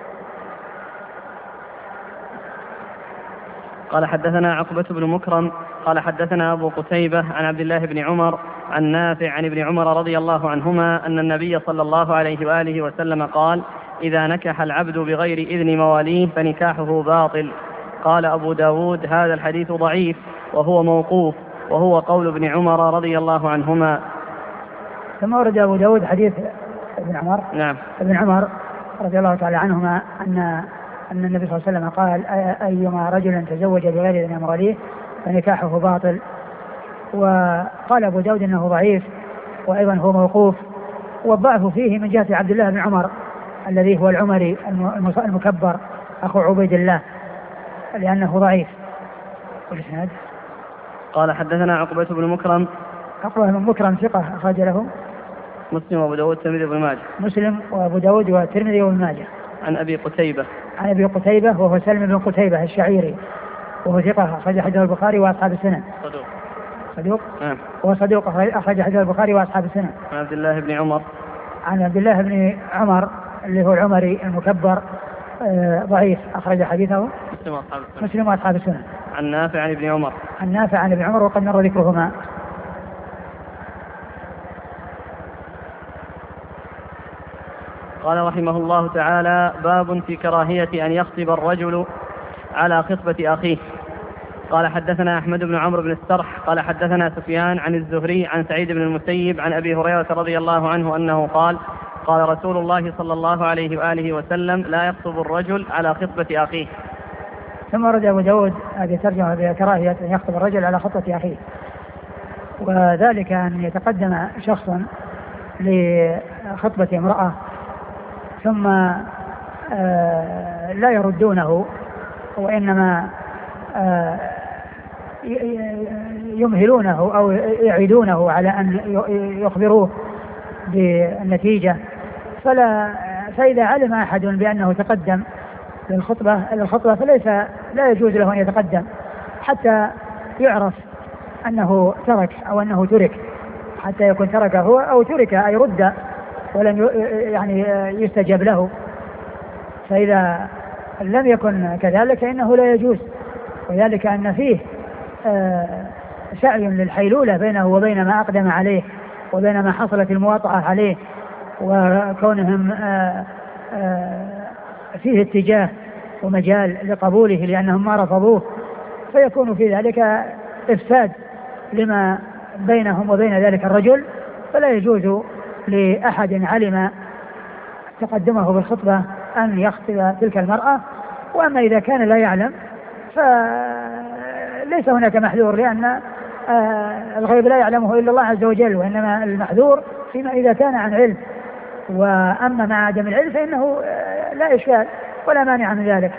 قال حدثنا عقبة بن مكرم قال حدثنا أبو قتيبة عن عبد الله بن عمر عن نافع عن ابن عمر رضي الله عنهما أن النبي صلى الله عليه وآله وسلم قال: إذا نكح العبد بغير إذن مواليه فنكاحه باطل. قال أبو داود: هذا الحديث ضعيف وهو موقوف، وهو قول ابن عمر رضي الله عنهما. ثم ورد أبو داود حديث ابن عمر. نعم. ابن عمر رضي الله تعالى عنهما أن أن النبي صلى الله عليه وسلم قال: أيما رجل تزوج بغير إذن مواليه فنكاحه باطل. وقال أبو داود أنه ضعيف وأيضا هو موقوف، والضعف فيه من جهة عبد الله بن عمر الذي هو العمري المكبر أخو عبيد الله، لأنه ضعيف. والإسناد قال حدثنا عقبة بن مكرم. عقبة بن مكرم ثقة أخرج له مسلم وأبو داود والترمذي وابن ماجه. مسلم وأبو داود والترمذي وابن ماجه. عن أبي قتيبة. عن أبي قتيبة وهو سلم بن قتيبة الشعيري وهو ثقة أخرج حديثه البخاري وأصحاب السنن. صدوق. صدوق. نعم. وهو صدوق أخرج حديثه البخاري وأصحاب السنن. عن عبد الله بن عمر. عن عبد الله بن عمر اللي هو العمري المكبر آه ضعيف أخرج حديثه مسلم وأصحاب السنن. مسلم وأصحاب السنن. عن نافع عن ابن عمر. عن نافع عن ابن عمر وقد مر ذكرهما. قال رحمه الله تعالى: باب في كراهية أن يخطب الرجل على خطبة أخيه. قال حدثنا أحمد بن عمرو بن السرح قال حدثنا سفيان عن الزهري عن سعيد بن المسيب عن أبي هريرة رضي الله عنه أنه قال: قال رسول الله صلى الله عليه وآله وسلم: لا يخطب الرجل على خطبة أخيه. ثم رد أبو داود هذه ترجمة بكراهية أن يخطب الرجل على خطبة أخيه، وذلك أن يتقدم شخص لخطبة امرأة ثم لا يردونه، وإنما يمهلونه أو يعيدونه على أن يخبروه بالنتيجة. فلا فإذا علم أحد بأنه تقدم للخطبة للخطبة فليس لا يجوز له أن يتقدم حتى يعرف أنه ترك أو أنه ترك، حتى يكون ترك هو أو ترك أي رد ولم يعني يستجاب له. فإذا لم يكن كذلك فإنه لا يجوز، وذلك أن فيه سعي للحيلولة بينه وبين ما أقدم عليه وبين ما حصلت المواطأة عليه، وكونهم فيه اتجاه ومجال لقبوله لأنهم ما رفضوه، فيكون في ذلك إفساد لما بينهم وبين ذلك الرجل. فلا يجوز لأحد علم تقدمه بالخطبة أن يخطب تلك المرأة. وأما إذا كان لا يعلم فليس هناك محذور، لأن الغيب لا يعلمه إلا الله عز وجل، وإنما المحذور فيما إذا كان عن علم. وأما مع عدم العلم فإنه لا إشكال ولا مانع من ذلك.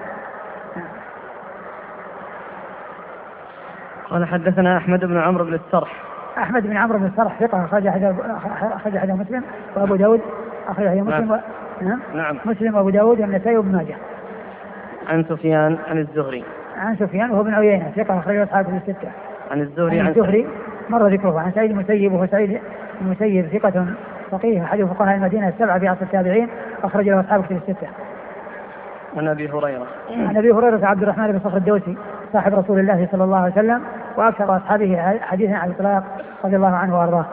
قال حدثنا أحمد بن عمرو بن السرح أحمد بن عمرو بن الصرح ثقة أخرج حديث مسلم وأبو داود أخرج حديث مسلم و... نعم. نعم. مسلم وأبو داود والنسائي وابن ماجه. عن سفيان عن الزهري. عن سفيان وهو بن عيينة ثقة أخرج أصحاب الستة. عن الزهري. عن الزهري مر ذكره. عن سعيد المسيب وهو سعيد المسيب ثقة فقيه أحد فقهاء المدينة السبعة في عصر التابعين أخرج له أصحاب كتب الستة. عن أبي هريرة. عن أبي هريرة عبد الرحمن بن صخر الدوسي صاحب رسول الله صلى الله عليه وسلم وأكثر أصحابه حديثا على الإطلاق رضي الله عنه وأرضاه.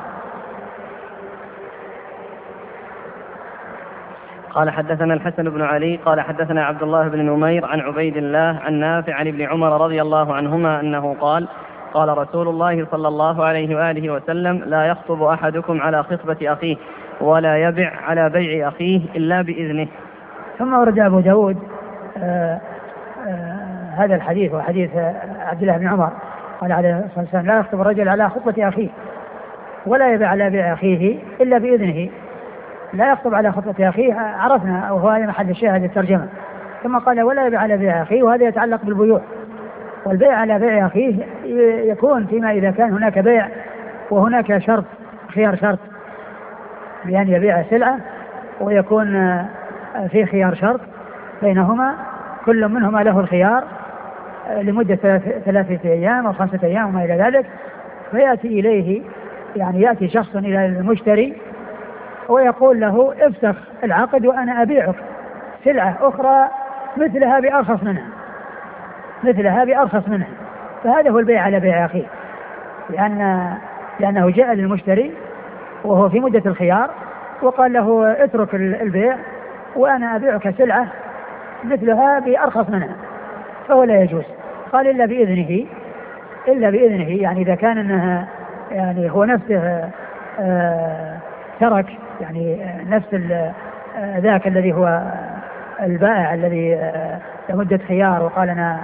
قال حدثنا الحسن بن علي قال حدثنا عبد الله بن نمير عن عبيد الله عن نافع عن ابن عمر رضي الله عنهما أنه قال قال رسول الله صلى الله عليه وآله وسلم لا يخطب أحدكم على خطبة أخيه ولا يبع على بيع أخيه إلا بإذنه. ثم ورد أبو داود آآ آآ هذا الحديث وحديث عبد الله بن عمر قال عليه الصلاة والسلام لا يخطب الرجل على خطبة أخيه ولا يبع على بيع أخيه إلا بإذنه. لا يخطب على خطبة أخيه عرفنا وهو هذا محل الشاهد الترجمة. ثم قال ولا يبع على بيع أخيه وهذا يتعلق بالبيوع. والبيع على بيع أخيه يكون فيما إذا كان هناك بيع وهناك شرط خيار شرط بأن يبيع سلعة ويكون في خيار شرط بينهما كل منهما له الخيار لمدة ثلاثة أيام أو خمسة أيام وما إلى ذلك. فيأتي إليه يعني يأتي شخص إلى المشتري ويقول له افسخ العقد وأنا أبيعك سلعة أخرى مثلها بأرخص منها مثلها بأرخص منها. فهذا هو البيع على بيع أخيه لأن لأنه جاء للمشتري وهو في مدة الخيار وقال له اترك البيع وأنا أبيعك سلعة مثلها بأرخص منها فهو لا يجوز. قال إلا بإذنه إلا بإذنه يعني إذا كان أنها يعني هو نفسه آه ترك يعني نفس ذاك الذي هو البائع الذي لمدة خيار وقال أنا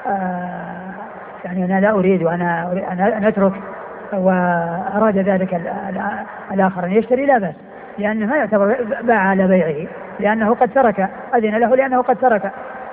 يعني أنا لا أريد وأنا أنا أترك وأراد ذلك الآخر أن يشتري لا بأس لأنه ما يعتبر باع على بيعه لأنه قد ترك أذن له لأنه قد ترك.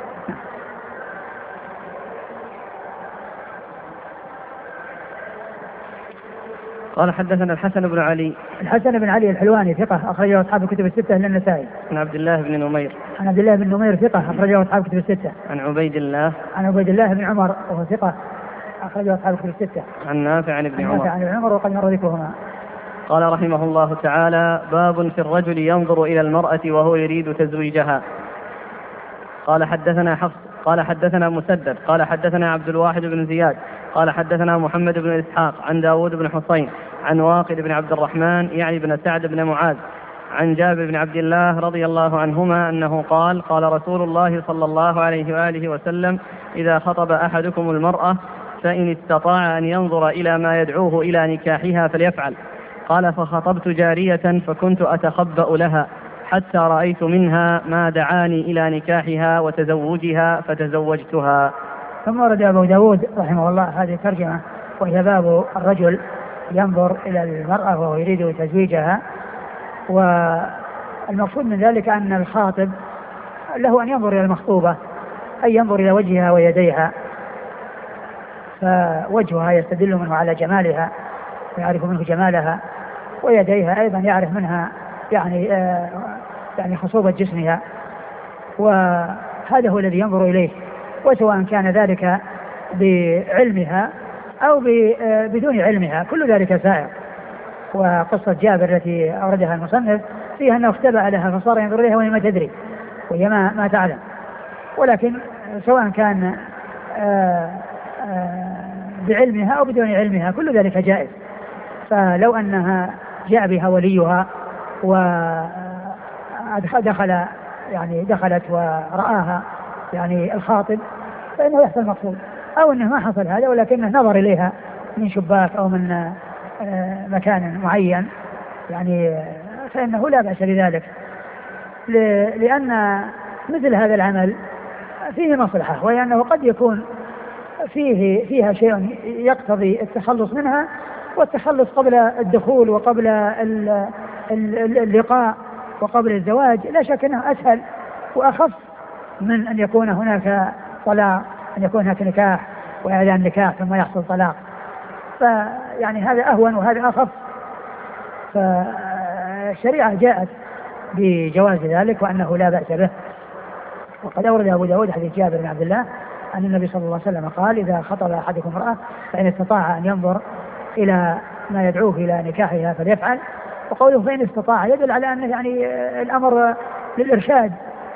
قال حدثنا الحسن بن علي. الحسن بن علي الحلواني ثقة أخرجه أصحاب الكتب الستة إلا النسائي. عن عبد الله بن نمير. عن عبد الله بن نمير ثقة أخرجه أصحاب الكتب الستة. عن عبيد الله. عن عبيد الله بن عمر وهو ثقة أخرجه أصحاب الكتب الستة. عن نافع عن ابن عمر. عن نافع عن ابن عمر وقد مر ذكرهما. قال رحمه الله تعالى باب في الرجل ينظر إلى المرأة وهو يريد تزويجها. قال حدثنا حفص قال حدثنا مسدد قال حدثنا عبد الواحد بن زياد قال حدثنا محمد بن إسحاق عن داود بن حسين عن واقد بن عبد الرحمن يعني بن سعد بن معاذ عن جابر بن عبد الله رضي الله عنهما أنه قال قال رسول الله صلى الله عليه وآله وسلم إذا خطب أحدكم المرأة فإن استطاع أن ينظر إلى ما يدعوه إلى نكاحها فليفعل. قال فخطبت جارية فكنت أتخبأ لها حتى رأيت منها ما دعاني إلى نكاحها وتزوجها فتزوجتها. ثم ورد أبو داود رحمه الله هذه الترجمة وهي باب الرجل ينظر إلى المرأة وهو يريد تزويجها. والمقصود من ذلك أن الخاطب له أن ينظر إلى المخطوبة أي ينظر إلى وجهها ويديها فوجهها يستدل منه على جمالها ويعرف منه جمالها ويديها أيضا يعرف منها يعني آه يعني خصوبة جسمها وهذا هو الذي ينظر إليه وسواء كان ذلك بعلمها أو بدون علمها كل ذلك سائر. وقصة جابر التي أوردها المصنف فيها أنه اختبأ لها فصار ينظر إليها وهي ما تدري وهي ما, ما تعلم ولكن سواء كان آآ آآ بعلمها أو بدون علمها كل ذلك جائز. فلو أنها جاء بها وليها ودخل يعني دخلت ورآها يعني الخاطب فإنه يحصل المقصود أو أنه ما حصل هذا ولكنه نظر إليها من شباك أو من مكان معين يعني فإنه لا بأس بذلك لأن مثل هذا العمل فيه مصلحة وهي أنه قد يكون فيه فيها شيء يقتضي التخلص منها والتخلص قبل الدخول وقبل اللقاء وقبل الزواج لا شك أنه أسهل وأخف من أن يكون هناك طلاق أن يكون هناك نكاح وإعلان نكاح ثم يحصل طلاق. يعني هذا أهون وهذا أخف. فالشريعة جاءت بجواز ذلك وأنه لا بأس به. وقد أورد أبو داود حديث جابر بن عبد الله أن النبي صلى الله عليه وسلم قال إذا خطب أحدكم امرأة فإن استطاع أن ينظر إلى ما يدعوه إلى نكاحها فليفعل. وقوله فإن استطاع يدل على أن يعني الأمر للإرشاد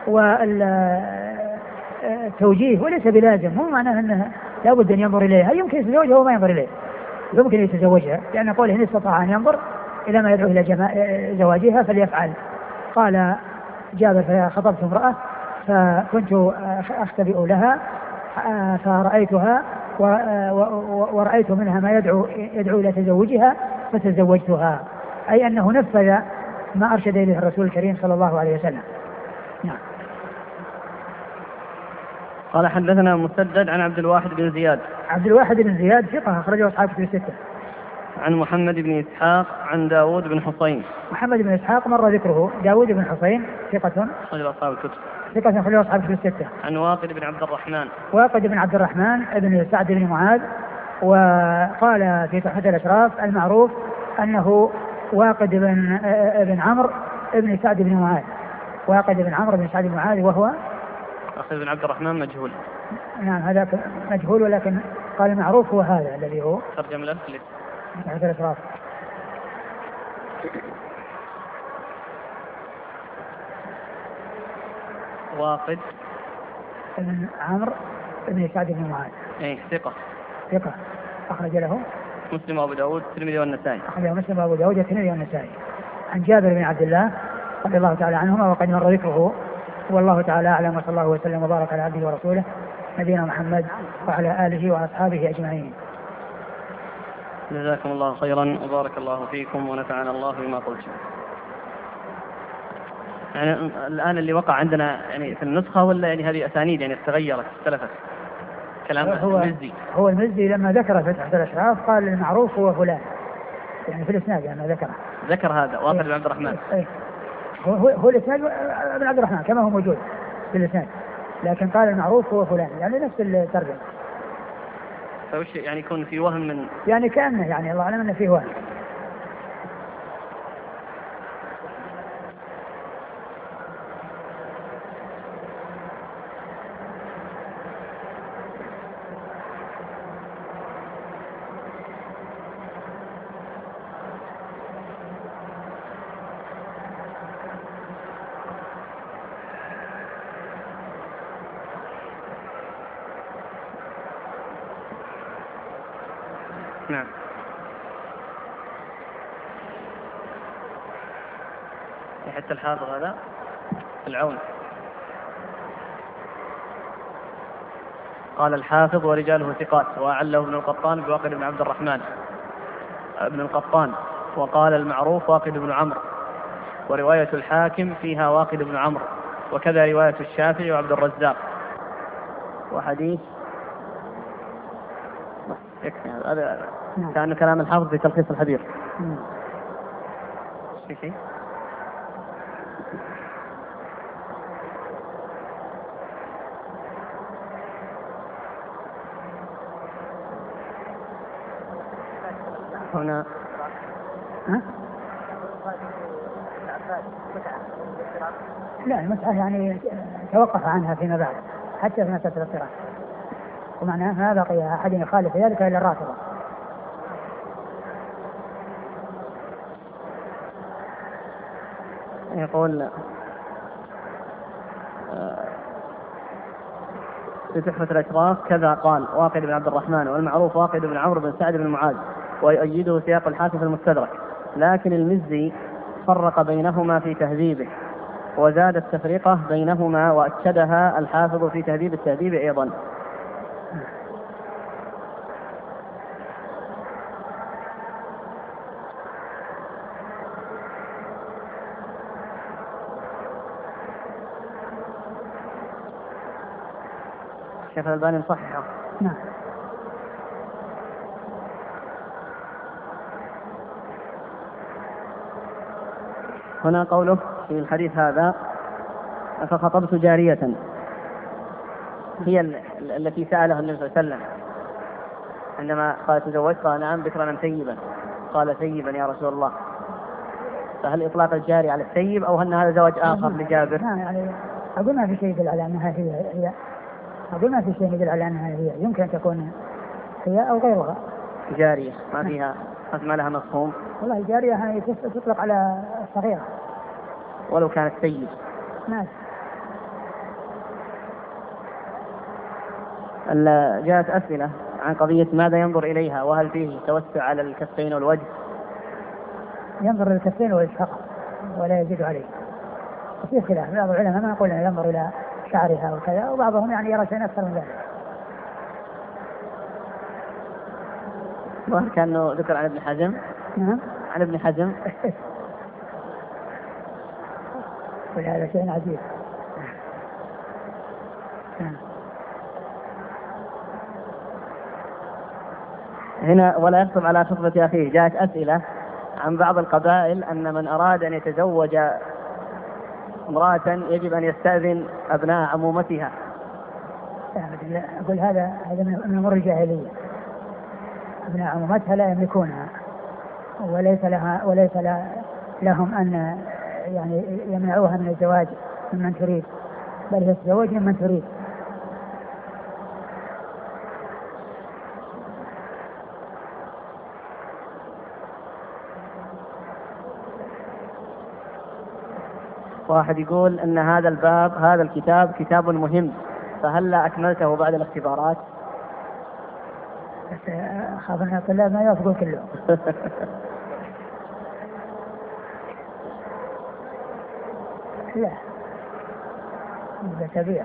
والتوجيه وليس بلازم. مو معناه أنه لا بد أن ينظر إليها، يمكن يتزوجها وما ينظر إليه، يمكن يتزوجها، لأن قوله إن استطاع أن ينظر إلى ما يدعو إلى زواجها فليفعل. قال جابر فخطبت امرأة فكنت أختبئ لها فرأيتها ورأيت منها ما يدعو يدعو إلى تزوجها فتزوجتها، أي أنه نفذ ما أرشد إليه الرسول الكريم صلى الله عليه وسلم. نعم. قال حدثنا مسدد عن عبد الواحد بن زياد. عبد الواحد بن زياد ثقة أخرجه أصحاب كتب الستة. عن محمد بن إسحاق عن داود بن حسين. محمد بن إسحاق مر ذكره. داود بن حسين ثقة أخرج أصحاب الكتب. ثقة أخرجه أصحاب كتب الستة. عن واقد بن عبد الرحمن. واقد بن عبد الرحمن ابن سعد بن معاذ. وقال في تحفة الأشراف المعروف أنه واقد بن ابن عمرو ابن سعد بن معاذ. واقد بن عمرو بن سعد بن معاذ وهو واقد بن عبد الرحمن مجهول. نعم هذا مجهول، ولكن قال المعروف هو هذا الذي هو ترجم له تحفة الأشراف. واقد بن عمرو بن سعد بن معاذ. اي ثقة. ثقة أخرج له مسلم وأبو داود الترمذي والنسائي. أخرجه مسلم وأبو داود الترمذي والنسائي. عن جابر بن عبد الله رضي الله تعالى عنهما وقد مر ذكره، والله تعالى أعلم، وصلى الله وسلم وبارك على عبده ورسوله نبينا محمد وعلى آله وأصحابه أجمعين. جزاكم الله خيرا وبارك الله فيكم ونفعنا الله بما قلتم. يعني الآن اللي وقع عندنا يعني في النسخة ولا يعني هذه أسانيد يعني تغيرت اختلفت كلام هو المزي؟ هو المزي لما ذكر في تحت الأشراف قال المعروف هو فلان، يعني في الإسناد يعني ذكره ذكر هذا واقد بن عبد الرحمن. إيه. هو هو, هو الإسناد بن عبد الرحمن كما هو موجود في الإسناد، لكن قال المعروف هو فلان، يعني نفس الترجمة. فوش يعني يكون في وهم من يعني كأنه يعني الله أعلم أنه فيه وهم. نعم. حتى الحافظ هذا العون قال الحافظ ورجاله ثقات، وأعله ابن القطان بواقد بن عبد الرحمن ابن القطان، وقال المعروف واقد بن عمرو، ورواية الحاكم فيها واقد بن عمرو، وكذا رواية الشافعي وعبد الرزاق. وحديث يكفي هذا كان كلام الحافظ في تلخيص الحديث. في شيء هنا ها؟ لا المسألة يعني توقف عنها فيما بعد حتى في مسألة الاضطراب، ومعناه ما بقي أحد يخالف ذلك إلا الرافضة. يقول في تحفة الأشراف كذا قال واقد بن عبد الرحمن، والمعروف واقد بن عمرو بن سعد بن معاذ، ويؤيده سياق الحاكم في المستدرك، لكن المزي فرق بينهما في تهذيبه، وزاد التفرقة بينهما وأكدها الحافظ في تهذيب التهذيب أيضا. الشيخ الألباني مصححه. نعم. هنا قوله في الحديث هذا فخطبت جارية، هي التي سألها النبي صلى الله عليه وسلم عندما قال تزوجت قال نعم بكرا ثيبا، قال ثيبا يا رسول الله، فهل إطلاق الجارية على الثيب أو أن هذا زواج آخر لجابر؟ لا يعني أقول ما في شيء يدل على أنها هي هي أقول ما في شيء يدل على أنها هي، يمكن أن تكون هي أو غيرها جارية ما فيها ما لها مفهوم. والله الجارية هي تطلق على الصغيرة ولو كانت ثيب. نعم. جاءت أسئلة عن قضية ماذا ينظر إليها وهل فيه توسع على الكفين والوجه. ينظر للكفين والوجه فقط ولا يزيد عليه، وفي خلاف بعض العلماء ما يقول ينظر إلى شعرها وكذا، وبعضهم يعني يرى شيء أكثر من ذلك. وهل كأنه ذكر عن ابن حزم؟ نعم عن ابن حزم. وهذا شيء عجيب. هنا ولا يخطب على خطبة أخيه. جاءت أسئلة عن بعض القبائل أن من أراد أن يتزوج امرأة يجب أن يستأذن أبناء عمومتها. أقول هذا هذا من أمور الجاهلية، أبناء عمومتها لا يملكونها وليس لها وليس لهم أن يعني يمنعوها من الزواج ممن تريد، بل هي تتزوج ممن تريد. واحد يقول أن هذا الباب هذا الكتاب كتاب مهم، فهل لا أكملته بعد الاختبارات؟ بس أخاف أن الطلاب ما يوافقون كلهم. لا بتبيع.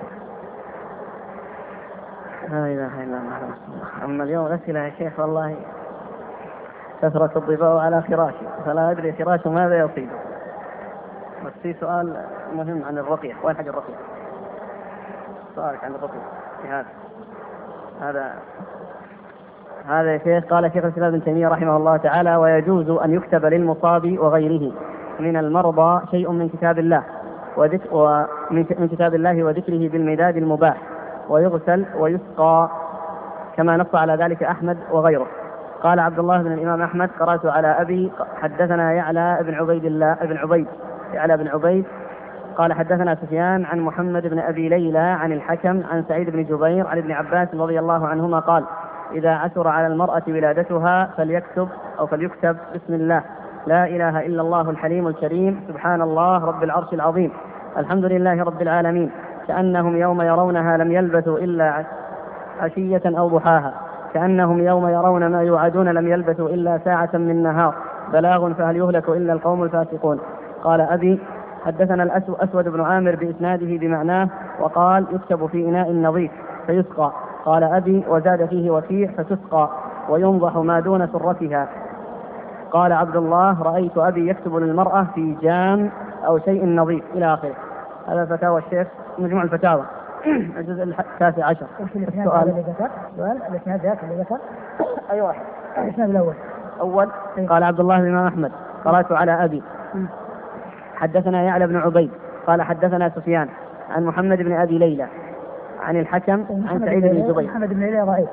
لا إله إلا الله. أما اليوم الأسئلة يا شيخ والله كثرة الضباء على فراشي فلا أدري فراش ماذا يصيب. بس في سؤال مهم عن الرقية. وين حق الرقية؟ سؤالك عن الرقية في هذا هذا هذا يا شيخ. قال شيخ الإسلام ابن تيمية رحمه الله تعالى: ويجوز أن يكتب للمصاب وغيره من المرضى شيء من كتاب الله وذكر ومن كتاب الله وذكره بالمداد المباح، ويغسل ويسقى كما نص على ذلك أحمد وغيره. قال عبد الله بن الإمام أحمد: قرأت على أبي حدثنا يعلى بن عبيد الله ابن عبيد يعلى بن عبيد قال حدثنا سفيان عن محمد بن أبي ليلى عن الحكم عن سعيد بن جبير عن ابن عباس رضي الله عنهما قال: إذا عثر على المرأة ولادتها فليكتب أو فليكتب بسم الله لا إله إلا الله الحليم الكريم سبحان الله رب العرش العظيم الحمد لله رب العالمين، كأنهم يوم يرونها لم يلبثوا إلا عشية أو ضحاها، كأنهم يوم يرون ما يوعدون لم يلبثوا إلا ساعة من نهار، بلاغ فهل يهلك إلا القوم الفاسقون. قال أبي حدثنا الأسود بن عامر بإسناده بمعناه وقال: يكتب في إناء نظيف فيسقى. قال أبي وزاد فيه وفيح فتسقى وينضح ما دون سرتها. قال عبد الله: رأيت أبي يكتب للمرأة في جام أو شيء نظيف إلى آخره. هذا فتاوى الشيخ مجموع الفتاوى الجزء التاسع عشر. السؤال اللي ذكر سؤال الاسناد ذاك اللي ذكر أي واحد الاسناد الأول أول قال عبد الله بن الإمام أحمد: قرأت على أبي حدثنا يعلى بن عبيد قال حدثنا سفيان عن محمد بن أبي ليلى عن الحكم عن سعيد بن جبير. محمد بن ليلى رأيت.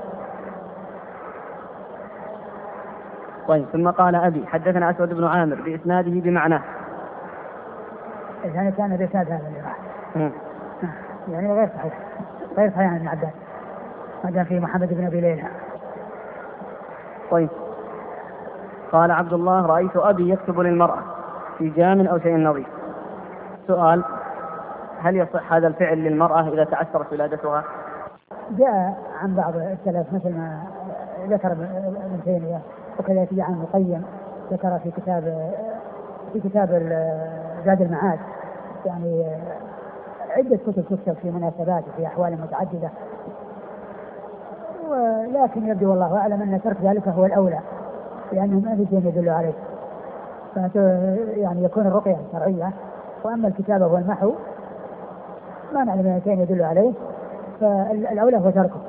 طيب ثم قال أبي حدثنا أسود بن عامر بإسناده بمعناه. يعني كان بإسناد هذا اللي راح يعني غير صحيح غير صحيح عن ابن عباس ما دام في محمد بن أبي ليلى. طيب قال عبد الله: رأيت أبي يكتب للمرأة في جام أو شيء نظيف. سؤال: هل يصح هذا الفعل للمرأة إذا تعثرت ولادتها؟ جاء عن بعض السلف مثل ما ذكر ابن تيمية وكذلك جاء عن القيم ذكر في كتاب في كتاب زاد المعاد يعني عدة كتب تكتب في مناسبات وفي أحوال متعددة، ولكن يبدو والله أعلم أن ترك ذلك هو الأولى لأنه ما في شيء يدل عليه، يعني يكون الرقية شرعية، وأما الكتابة والمحو ما نعلم أن شيء يدل عليه فالأولى هو تركه.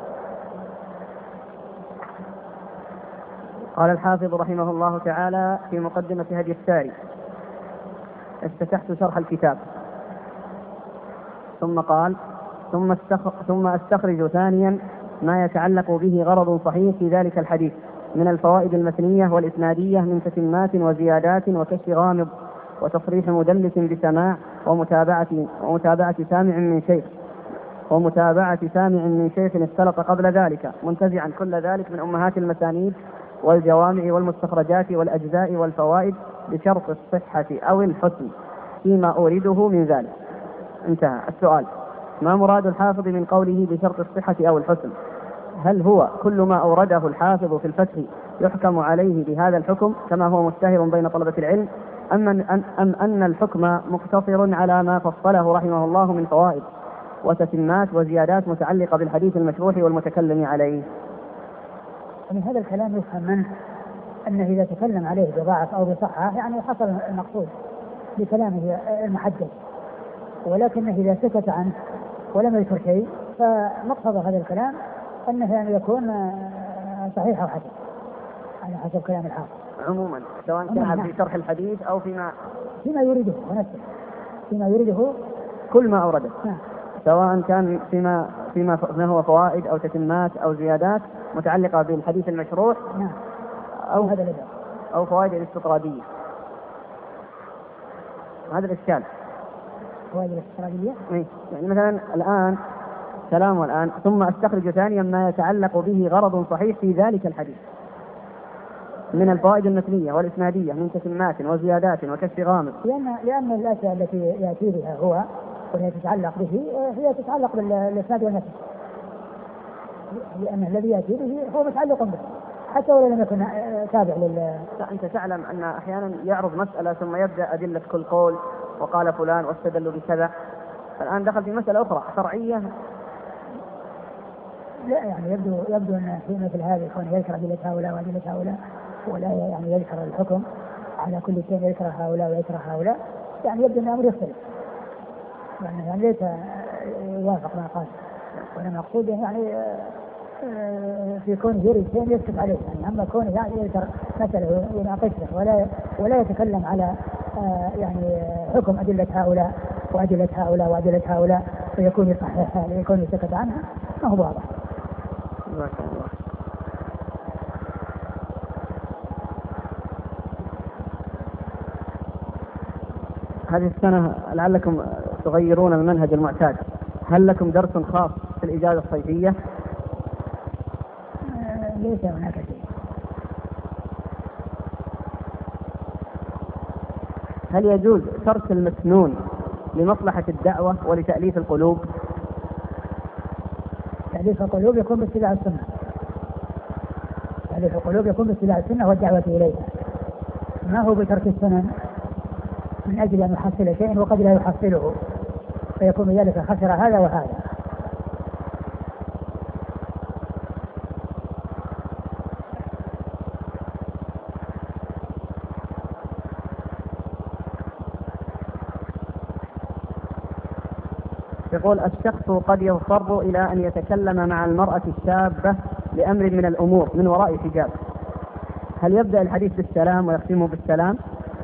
قال الحافظ رحمه الله تعالى في مقدمة هدي الساري: افتتحت شرح الكتاب ثم قال ثم, ثم أستخرج ثانيا ما يتعلق به غرض صحيح في ذلك الحديث من الفوائد المتنية والإسنادية من تتمات وزيادات وكشف غامض وتصريح مدلس بسماع ومتابعة, ومتابعة سامع من شيخ ومتابعة سامع من شيخ اختلط قبل ذلك، منتزعا كل ذلك من أمهات المسانيد والجوامع والمستخرجات والأجزاء والفوائد بشرط الصحة أو الحسن فيما أورده من ذلك. انتهى السؤال: ما مراد الحافظ من قوله بشرط الصحة أو الحسن؟ هل هو كل ما أورده الحافظ في الفتح يحكم عليه بهذا الحكم كما هو مشتهر بين طلبة العلم، أم أن, أم أن الحكم مقتصر على ما فصله رحمه الله من فوائد وتتمات وزيادات متعلقة بالحديث المشروح والمتكلم عليه؟ يعني هذا الكلام يفهم منه أنه إذا تكلم عليه بضعف أو بصحة يعني حصل المقصود بكلامه المحدد، ولكنه إذا سكت عنه ولم يذكر شيء فمقصد هذا الكلام أنه يعني يكون صحيح أو حسن على حسب كلام الحافظ عموما، سواء كان في شرح الحديث أو فيما فيما يريده ونفسه فيما يريده كل ما أورده، نعم. سواء كان فيما فيما ما هو فوائد أو تتمات أو زيادات متعلقة بالحديث المشروح، نعم. أو هذا الأداء أو فوائد الاستطرادية. هذا الإشكال. فوائد الاستطرادية يعني مثلا الآن كلامه الآن ثم أستخرج ثانيا ما يتعلق به غرض صحيح في ذلك الحديث من الفوائد المتنية والإسنادية من تتمات وزيادات وكشف غامض، لأن لأن الأشياء التي يأتي بها هو وهي تتعلق به هي تتعلق بالإسناد والمتن، لأن الذي يأتي به هو متعلق به حتى ولو لم يكن تابع لل. أنت تعلم أن أحيانا يعرض مسألة ثم يبدأ أدلة كل قول وقال فلان واستدل بكذا، الآن دخل في مسألة أخرى فرعية. لا يعني يبدو يبدو أن في مثل هذه يكون يذكر أدلة هؤلاء وأدلة هؤلاء ولا يعني يذكر الحكم على كل شيء، يذكر هؤلاء ويذكر هؤلاء، يعني يبدو أن الأمر يختلف، يعني, يعني ليس يوافق ما قال، وأنا مقصود يعني في كونه يريد شيء يسكت عليه، يعني أما كونه يعني يذكر مسألة ويناقشه ولا ولا يتكلم على يعني حكم أدلة هؤلاء وأدلة هؤلاء وأدلة هؤلاء فيكون يصححها ليكون يسكت عنها، ما هو واضح. هذه السنة لعلكم تغيرون المنهج المعتاد، هل لكم درس خاص في الإجازة الصيفية؟ آه ليس هناك شيء. هل يجوز ترك المسنون لمصلحة الدعوة ولتأليف القلوب؟ تأليف القلوب يكون باتباع السنة، تأليف القلوب يكون باتباع السنة والدعوة إليها، ما هو بترك السنن من أجل أن يحصل شيء وقد لا يحصله فيكون ذلك خسر هذا وهذا. يقول: الشخص قد يضطر إلى أن يتكلم مع المرأة الشابة لأمر من الأمور من وراء حجاب، هل يبدأ الحديث بالسلام ويختمه بالسلام؟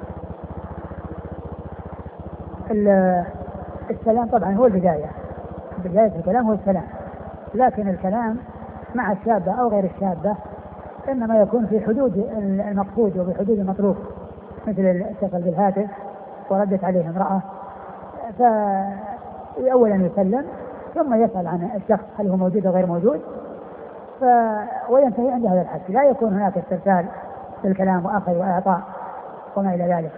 السلام طبعا هو البداية، بداية الكلام هو السلام، لكن الكلام مع الشابة أو غير الشابة إنما يكون في حدود المقصود وبحدود المطلوب، مثل الاتصال بالهاتف وردت عليه امرأة فأولا يسلم ثم يسأل عن الشخص هل هو موجود أو غير موجود ف... وينتهي عند هذا الحد، لا يكون هناك استرسال في الكلام وأخذ وإعطاء وما إلى ذلك.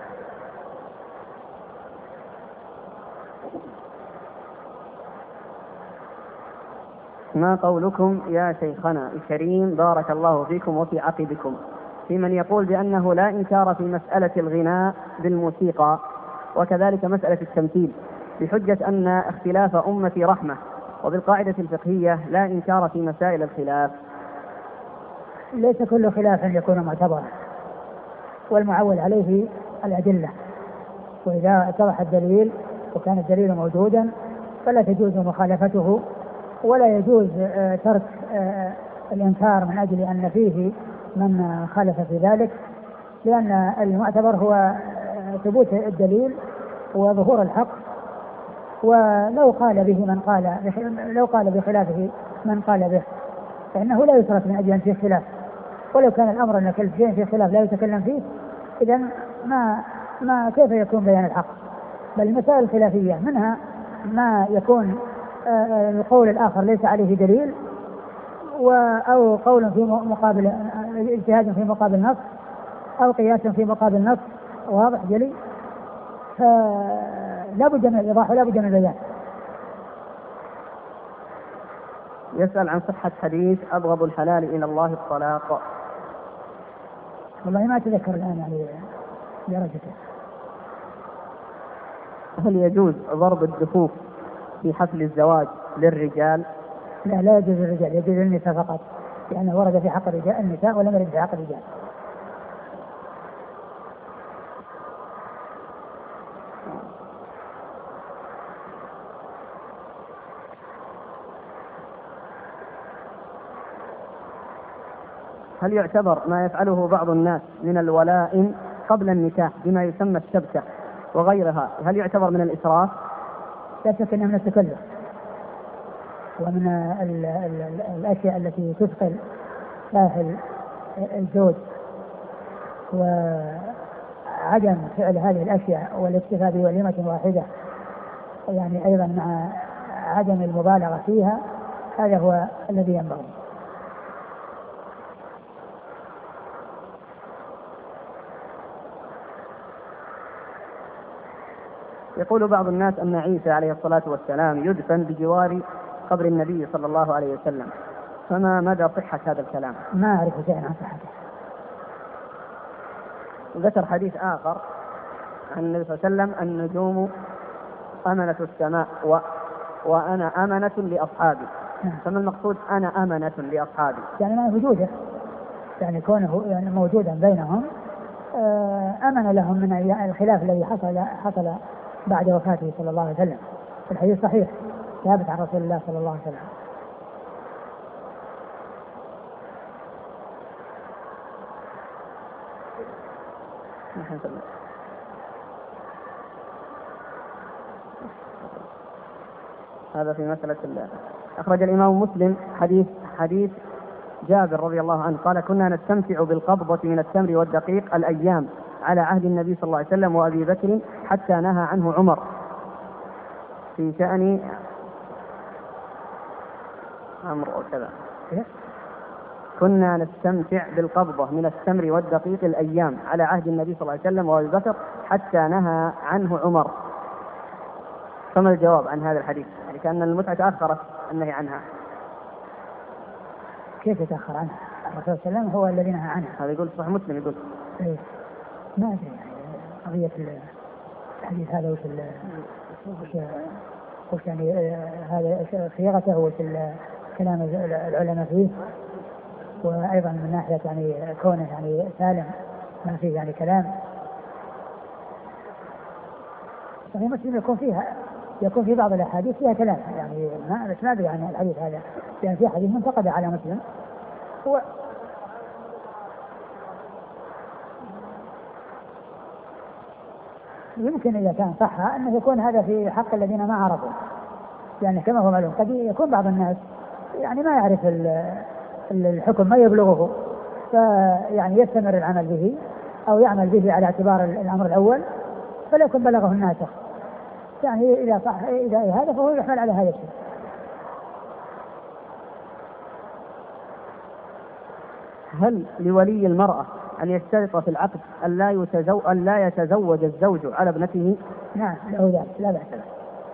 ما قولكم يا شيخنا الكريم بارك الله فيكم وفي عقبكم في من يقول بأنه لا إنكار في مسألة الغناء بالموسيقى وكذلك مسألة التمثيل بحجة أن اختلاف أمتي رحمة، وبالقاعدة الفقهية لا إنكار في مسائل الخلاف؟ ليس كل خلاف يكون معتبرا، والمعول عليه الأدلة، وإذا اتضح الدليل وكان الدليل موجودا فلا تجوز مخالفته ولا يجوز ترك الإنكار من أجل أن فيه من خالف في ذلك، لأن المعتبر هو ثبوت الدليل وظهور الحق، ولو قال به من قال لو قال بخلافه من قال به، فإنه لا يترك من أجل أن فيه خلاف، ولو كان الأمر أن كل شيء فيه خلاف لا يتكلم فيه إذا ما ما كيف يكون بيان الحق؟ بل المسائل الخلافية منها ما يكون القول الآخر ليس عليه دليل أو قول في مقابل اجتهاد في مقابل نص أو قياس في مقابل نص واضح جلي، فلا بد من الإيضاح ولا بد من البيان. يسأل عن صحة حديث أبغض الحلال إلى الله الطلاق. والله ما أتذكر الآن يعني درجته. هل يجوز ضرب الدفوف في حفل الزواج للرجال؟ لا لا يجوز للرجال، يجوز للنساء فقط، لأنه ورد في حق الرجال النساء ولم يرد في حق الرجال. هل يعتبر ما يفعله بعض الناس من الولائم قبل النكاح بما يسمى الشبكة وغيرها، هل يعتبر من الإسراف؟ لا شك أنه من التكلف ومن ال ال ال الأشياء التي تثقل كاهل الزوج، وعدم فعل هذه الأشياء والاكتفاء بوليمة واحدة يعني أيضا مع عدم المبالغة فيها، هذا هو الذي ينبغي. يقول بعض الناس أن عيسى عليه الصلاة والسلام يدفن بجوار قبر النبي صلى الله عليه وسلم، فما مدى صحة هذا الكلام؟ ما أعرف شيئا عن صحته. ذكر حديث آخر عن النبي صلى الله عليه وسلم: النجوم أمنة السماء و... وأنا أمنة لأصحابي. فما المقصود أنا أمنة لأصحابي؟ يعني ما وجوده، يعني كونه يعني موجودا بينهم أمن لهم من الخلاف الذي حصل حصل بعد وفاته صلى الله عليه وسلم. الحديث صحيح ثابت عن رسول الله صلى الله عليه وسلم. هذا في مسألة الله. أخرج الإمام مسلم حديث حديث جابر رضي الله عنه قال: كنا نستمتع بالقبضة من التمر والدقيق الأيام على عهد النبي صلى الله عليه وسلم وأبي بكر حتى نهى عنه عمر في شأن أمر وكذا. كنا نستمتع بالقبضة من التمر والدقيق الأيام على عهد النبي صلى الله عليه وسلم وأبي بكر حتى نهى عنه عمر. فما الجواب عن هذا الحديث؟ يعني كأن المتعة تأخرت النهي عنها. كيف يتأخر عنها؟ الرسول صلى الله عليه وسلم هو الذي نهى عنها. هذا يقول صحيح مسلم يقول. إيه؟ ما أدري يعني قضية الحديث هذا وش وش وش يعني هذا صياغته وش كلام العلماء فيه، وأيضا من ناحية يعني كونه يعني سالم ما فيه يعني كلام. صحيح مسلم يكون فيها يكون في بعض الأحاديث فيها كلام يعني ما بس ما أدري عن الحديث هذا، يعني في حديث منتقد على مسلم هو يمكن إذا كان صح أنه يكون هذا في حق الذين ما عرفوا، يعني كما هو معلوم قد يكون بعض الناس يعني ما يعرف الحكم ما يبلغه فيعني يستمر العمل به أو يعمل به على اعتبار الأمر الأول فلا يكون بلغه الناسخ، يعني إذا صح إذا هذا فهو يحمل على هذا الشيء. هل لولي المرأة أن يشترط في العقد أن لا يتزوج, أن لا يتزوج الزوج على ابنته؟ نعم له ذلك لا بأس به،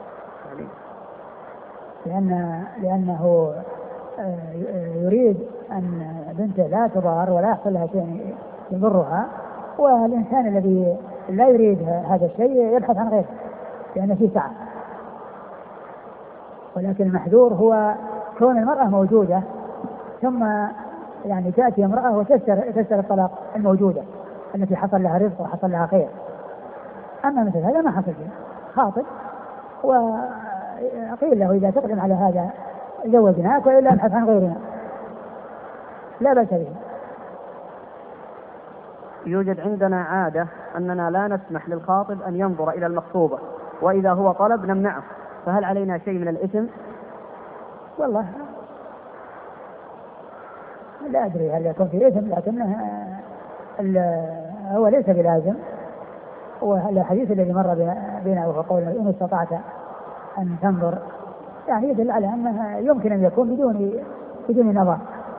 لأن لأنه يريد أن بنته لا تضار ولا يحصل لها شيء يضرها، والإنسان الذي لا يريد هذا الشيء يبحث عن غيره لأن فيه سعة. ولكن المحذور هو كون المرأة موجودة ثم يعني تأتي امرأة وتشتري الطلاق الموجودة التي حصل لها رزق وحصل لها خير. أما مثل هذا ما حصل فيه خاطب وقيل له إذا تقدم على هذا زوجناك وإلا نبحث عن غيرنا لا بأس به. يوجد عندنا عادة أننا لا نسمح للخاطب أن ينظر إلى المخطوبة، وإذا هو طلب نمنعه، فهل علينا شيء من الإثم؟ والله لا أدري هل يكون في إثم، لكنه هو ليس بلازم. والحديث الذي مر بنا وهو قول إن استطعت أن تنظر يعني يدل على أنه يمكن أن يكون بدون بدون نظر.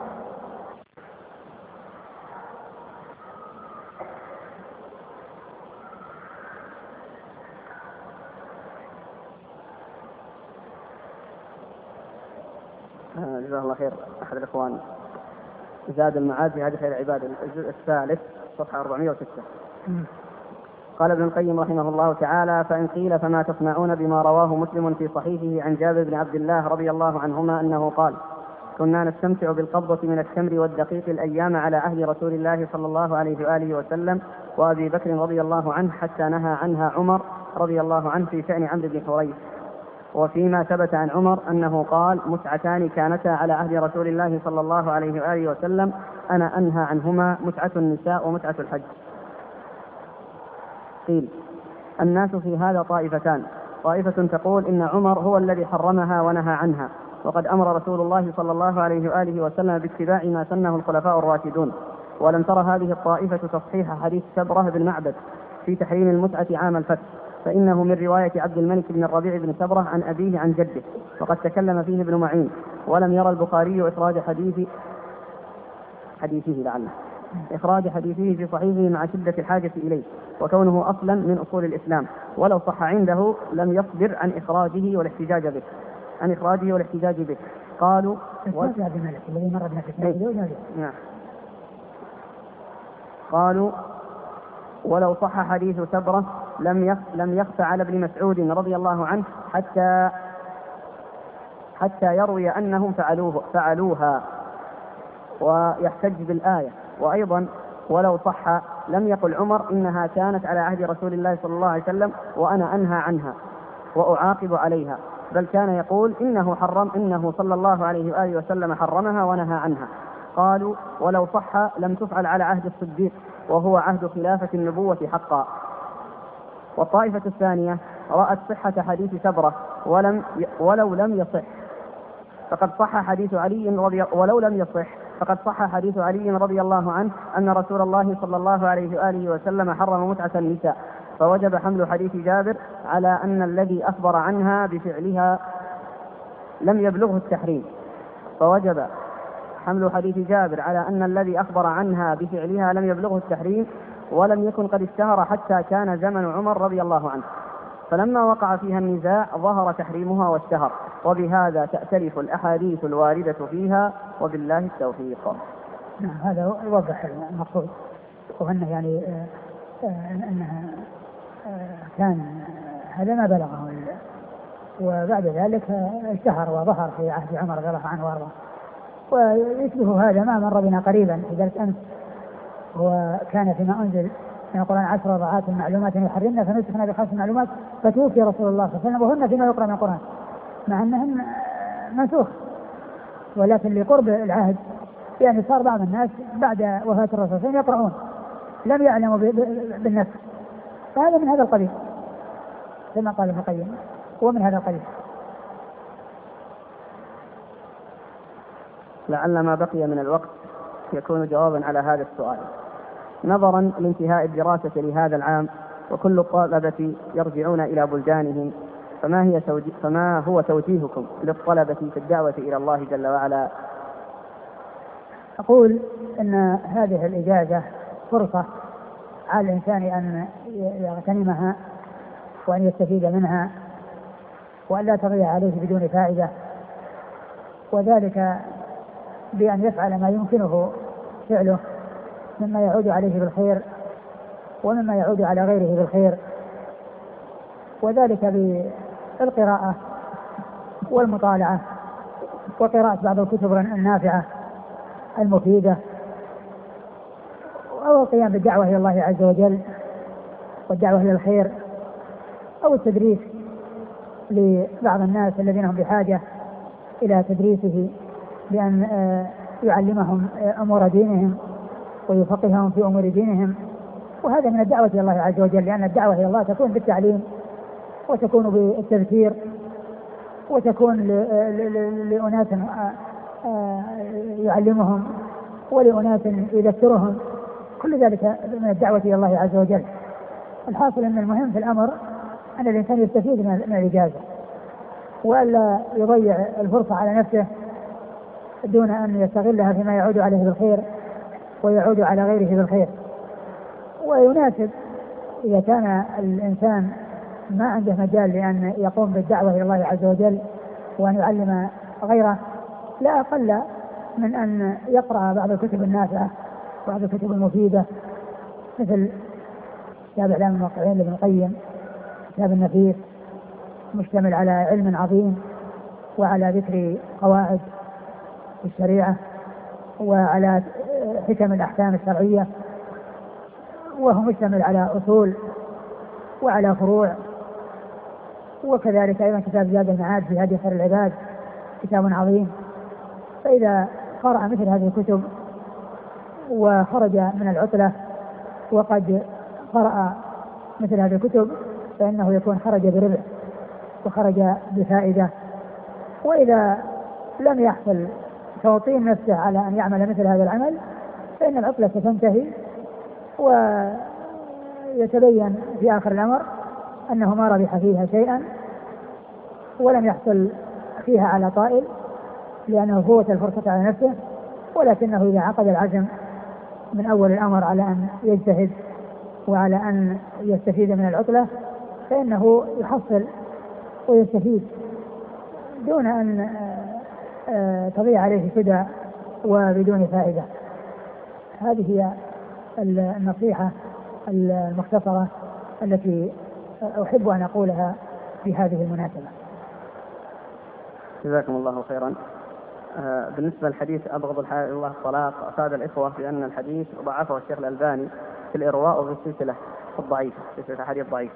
جزاه الله خير. أحد الإخوان زاد المعاد في هذه خير العبادة الجزء الثالث صفحة أربعمائة وستة. قال ابن القيم رحمه الله تعالى: فإن قيل فما تصنعون بما رواه مسلم في صحيحه عن جابر بن عبد الله رضي الله عنهما أنه قال: كنا نستمتع بالقبضة من التمر والدقيق الأيام على عهد رسول الله صلى الله عليه وآله وسلم وأبي بكر رضي الله عنه حتى نهى عنها عمر رضي الله عنه في شأن عمرو بن حريث. وفيما ثبت عن عمر أنه قال: متعتان كانتا على عهد رسول الله صلى الله عليه وآله وسلم أنا أنهى عنهما، متعة النساء ومتعة الحج. قيل: الناس في هذا طائفتان، طائفة تقول إن عمر هو الذي حرمها ونهى عنها، وقد أمر رسول الله صلى الله عليه وآله وسلم باتباع ما سنه الخلفاء الراشدون. ولم ترى هذه الطائفة تصحيح حديث سبرة بن معبد في تحريم المتعة عام الفتح، فإنه من رواية عبد الملك بن الربيع بن سبرة عن أبيه عن جده، وقد تكلم فيه ابن معين. ولم يرى البخاري إخراج حديث حديثه لعله إخراج حديثه في صحيحه مع شدة الحاجة إليه، وكونه أصلا من أصول الإسلام، ولو صح عنده لم يصبر عن إخراجه والاحتجاج به عن إخراجه والاحتجاج به. قالوا و... الذي مر بنا نعم. قالوا ولو صح حديث سبرة لم يخ... لم يخف على ابن مسعود رضي الله عنه حتى حتى يروي أنهم فعلوه فعلوها ويحتج بالآية. وأيضا ولو صح لم يقل عمر إنها كانت على عهد رسول الله صلى الله عليه وسلم وأنا أنهى عنها وأعاقب عليها، بل كان يقول إنه حرم إنه صلى الله عليه وآله وسلم حرمها ونهى عنها. قالوا ولو صح لم تفعل على عهد الصديق وهو عهد خلافة النبوة حقا. والطائفة الثانية رأت صحة حديث سبرة ولم ي... ولو لم يصح فقد صح حديث علي رضي ولو لم يصح فقد صح حديث علي رضي الله عنه أن رسول الله صلى الله عليه وآله وسلم حرم متعة النساء، فوجب حمل حديث جابر على أن الذي أخبر عنها بفعلها لم يبلغه التحريم فوجب حمل حديث جابر على أن الذي أخبر عنها بفعلها لم يبلغه التحريم، ولم يكن قد اشتهر حتى كان زمن عمر رضي الله عنه، فلما وقع فيها النزاع ظهر تحريمها واشتهر، وبهذا تأتلف الأحاديث الواردة فيها، وبالله التوفيق. نعم، هذا يوضح المقصود، وأنه يعني أنها كان هذا ما بلغه، وبعد ذلك اشتهر وظهر في عهد عمر رضي الله عنه وارضاه. ويشبه هذا ما مر بنا قريبا في درس أمس، وكان فيما أنزل من القرآن عشر رضعات معلومات يحرمنا فنسخنا بخمس معلومات فتوفي رسول الله صلى الله عليه وسلم وهن فيما يقرأ من القرآن، مع أنهن منسوخ، ولكن لقرب العهد يعني صار بعض الناس بعد وفاة الرسول صلى الله عليه وسلم يقرؤون لم يعلموا بالنسخ، فهذا من هذا القبيل كما قال ابن القيم، ومن هذا القبيل. لعل ما بقي من الوقت يكون جوابا على هذا السؤال. نظرا لانتهاء الدراسة لهذا العام وكل الطلبة يرجعون إلى بلدانهم، فما, هي توجيه فما هو توجيهكم للطلبة في الدعوة إلى الله جل وعلا؟ أقول أن هذه الإجازة فرصة على الإنسان أن يغتنمها وأن يستفيد منها وأن لا تضيع عليه بدون فائدة، وذلك بأن يفعل ما يمكنه فعله مما يعود عليه بالخير ومما يعود على غيره بالخير، وذلك بالقراءة والمطالعة وقراءة بعض الكتب النافعة المفيدة، أو القيام بالدعوة إلى الله عز وجل والدعوة إلى الخير، أو التدريس لبعض الناس الذين هم بحاجة إلى تدريسه بأن يعلمهم أمور دينهم ويفقههم في أمور دينهم، وهذا من الدعوة إلى الله عز وجل، لأن الدعوة إلى الله تكون بالتعليم وتكون بالتذكير وتكون لأناس يعلمهم ولأناس يذكرهم، كل ذلك من الدعوة إلى الله عز وجل. الحاصل أن المهم في الأمر أن الإنسان يستفيد من الإجازة، وألا يضيع الفرصة على نفسه دون أن يستغلها فيما يعود عليه بالخير ويعود على غيره بالخير. ويناسب إذا كان الإنسان ما عنده مجال لأن يقوم بالدعوة إلى الله عز وجل وأن يعلم غيره، لا أقل من أن يقرأ بعض الكتب النافعة، بعض الكتب المفيدة، مثل كتاب إعلام الموقعين لابن القيم، كتاب النفيس مشتمل على علم عظيم وعلى ذكر قواعد الشريعة وعلى حكم الأحكام الشرعية، وهو مشتمل على أصول وعلى فروع. وكذلك أيضا كتاب زاد المعاد في هدي خير العباد، كتاب عظيم. فإذا قرأ مثل هذه الكتب وخرج من العطلة وقد قرأ مثل هذه الكتب فإنه يكون خرج بربح وخرج بفائدة. وإذا لم يحصل توطين نفسه على أن يعمل مثل هذا العمل فإن العطلة ستنتهي ويتبين في آخر الأمر أنه ما ربح فيها شيئا ولم يحصل فيها على طائل، لأنه فوت الفرصة على نفسه. ولكنه إذا عقد العزم من أول الأمر على أن يجتهد وعلى أن يستفيد من العطلة فإنه يحصل ويستفيد دون أن تضيع عليه سدى وبدون فائدة. هذه هي النصيحة المختصرة التي أحب أن أقولها في هذه المناسبة. جزاكم الله خيرا. بالنسبة للحديث أبغض الحلال الله الطلاق، أفاد الإخوة بأن الحديث ضعفه الشيخ الألباني في الإرواء وفي السلسلة الضعيفة، سلسلة الحديث ضعيف.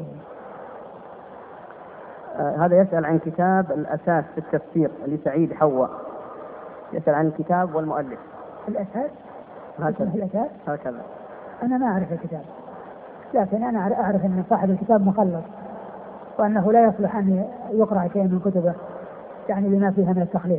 آه هذا يسأل عن كتاب الأساس في التفسير لسعيد حواء، يسأل عن الكتاب والمؤلف. الأساس هكذا. الأساس هكذا. أنا ما أعرف الكتاب، لكن أنا أعرف أن صاحب الكتاب مخلص وأنه لا يصلح أن يقرأ شيء من كتبه يعني لما فيها من التخليط.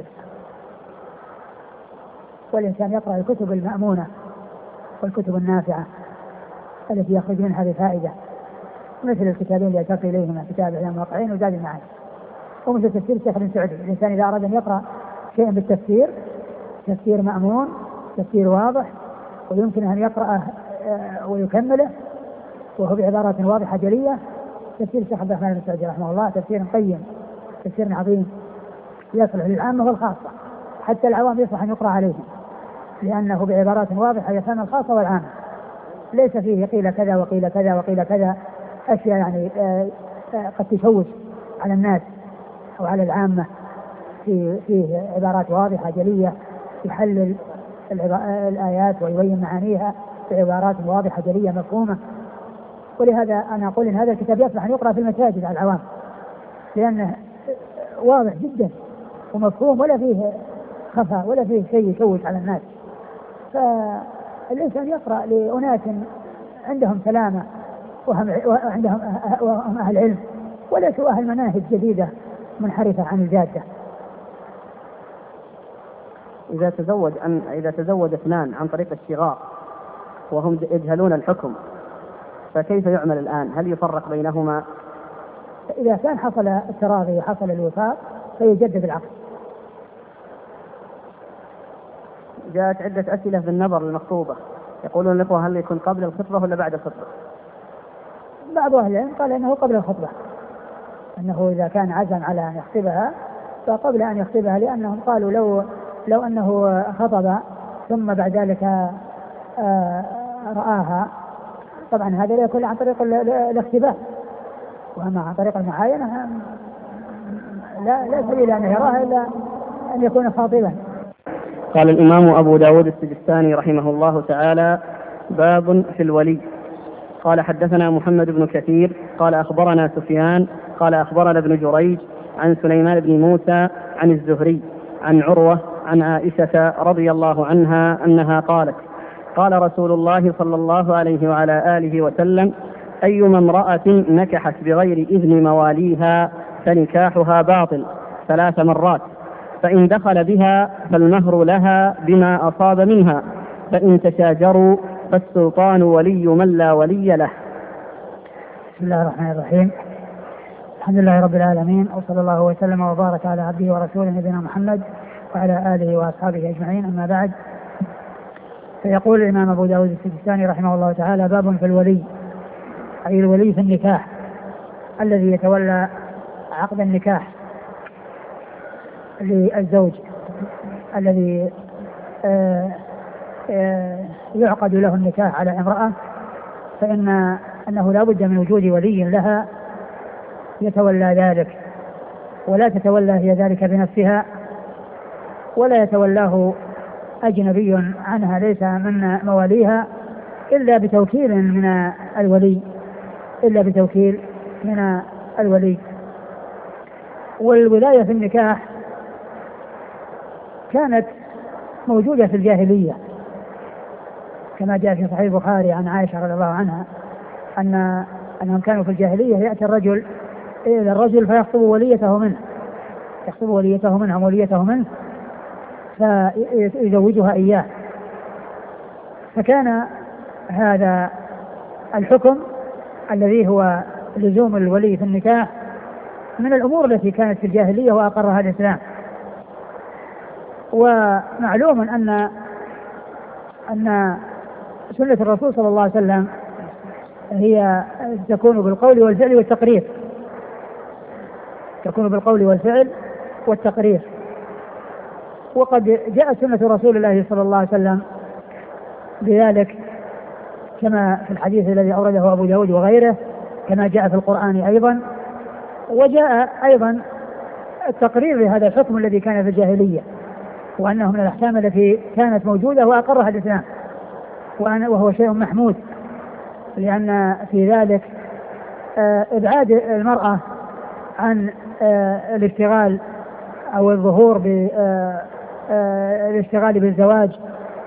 والإنسان يقرأ الكتب المأمونة والكتب النافعة التي يخرج منها بفائدة، مثل الكتابين اللي يلتقي إليهما كتاب إعلام الموقعين وزاد المعاد، ومثل تفسير الشيخ بن سعدي. الإنسان إذا أراد أن يقرأ شيئا بالتفسير، تفسير مأمون، تفسير واضح ويمكن أن يقرأه ويكمله وهو بعبارات واضحة جلية، تفسير الشيخ عبد الرحمن بن سعدي رحمه الله تفسير قيم، تفسير عظيم يصلح للعامة والخاصة، حتى العوام يصلح أن يقرأ عليهم لأنه بعبارات واضحة يفهم الخاصة والعامة، ليس فيه قيل كذا وقيل كذا وقيل كذا، أشياء يعني قد تشوش على الناس أو على العامة. في فيه عبارات واضحة جلية يحلل الآيات ويبين معانيها بعبارات واضحة جلية مفهومة. ولهذا أنا أقول إن هذا الكتاب يصلح أن يقرأ في المساجد على العوام لأنه واضح جدا ومفهوم ولا فيه خفا ولا فيه شيء يشوش على الناس. فالإنسان يقرأ لأناس عندهم سلامة وعندهم وهم أهل علم وليسوا أهل مناهج جديدة منحرفة عن الجادة. إذا تزوج أن إذا تزوج اثنان عن طريق الشغار وهم يجهلون الحكم فكيف يعمل الآن؟ هل يفرق بينهما؟ إذا كان حصل التراضي وحصل الوفاق فيجدد العقد. جاءت عدة أسئلة في النظر للمخطوبة، يقولون الإخوة هل يكون قبل الخطبة ولا بعد الخطبة؟ بعض أهل العلم قال إنه قبل الخطبة، أنه إذا كان عزم على أن يخطبها فقبل أن يخطبها، لأنهم قالوا لو لو أنه خطب ثم بعد ذلك رآها طبعا هذا لا يكون عن طريق الاختباء، وأما عن طريق المعاينة لا لا سبيل أن يراها إلا أن يكون خاطبا. قال الإمام أبو داود السجستاني رحمه الله تعالى: باب في الولي. قال حدثنا محمد بن كثير قال أخبرنا سفيان قال أخبرنا ابن جريج عن سليمان بن موسى عن الزهري عن عروة عن عائشة رضي الله عنها أنها قالت: قال رسول الله صلى الله عليه وعلى آله وسلم: أيما امرأة نكحت بغير إذن مواليها فنكاحها باطل ثلاث مرات، فإن دخل بها فالمهر لها بما أصاب منها، فإن تشاجروا فالسلطان ولي من لا ولي له. بسم الله الرحمن الرحيم. الحمد لله رب العالمين، وصلى الله وسلم وبارك على عبده ورسوله نبينا محمد وعلى آله وأصحابه أجمعين، أما بعد. فيقول الإمام أبو داود السجستاني رحمه الله تعالى: باب في الولي، أي الولي في النكاح الذي يتولى عقد النكاح للزوج الذي آآ آآ يعقد له النكاح على امرأة، فإن أنه لا بد من وجود ولي لها يتولى ذلك، ولا تتولى هي ذلك بنفسها، ولا يتولاه أجنبي عنها ليس من مواليها إلا بتوكيل من الولي إلا بتوكيل من الولي. والولاية في النكاح كانت موجودة في الجاهلية، كما جاء في صحيح البخاري عن عائشة رضي الله عنها أن أنهم كانوا في الجاهلية يأتي الرجل إلى الرجل فيخطب وليته منه يخطب وليته منه وليته منه فيزوجها إياه. فكان هذا الحكم الذي هو لزوم الولي في النكاح من الأمور التي كانت في الجاهلية وأقرها الإسلام. ومعلوم أن أن سنة الرسول صلى الله عليه وسلم هي تكون بالقول والفعل والتقرير تكون بالقول والفعل والتقرير وقد جاءت سنة رسول الله صلى الله عليه وسلم بذلك، كما في الحديث الذي أورده أبو داود وغيره، كما جاء في القرآن أيضا، وجاء أيضا التقرير لهذا الحكم الذي كان في الجاهلية، وأنه من الأحكام التي كانت موجودة وأقرها الإسلام، وهو شيء محمود، لأن في ذلك إبعاد المرأة عن الاشتغال أو الظهور بالاشتغال بالزواج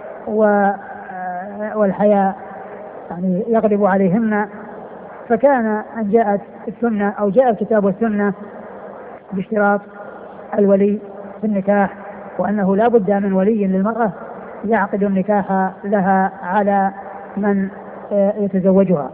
والحياة يعني يغلب عليهن. فكان أن جاءت السنة أو جاء الكتاب والسنة باشتراط الولي في النكاح، وأنه لا بد من ولي للمرأة يعقد النكاح لها على من يتزوجها.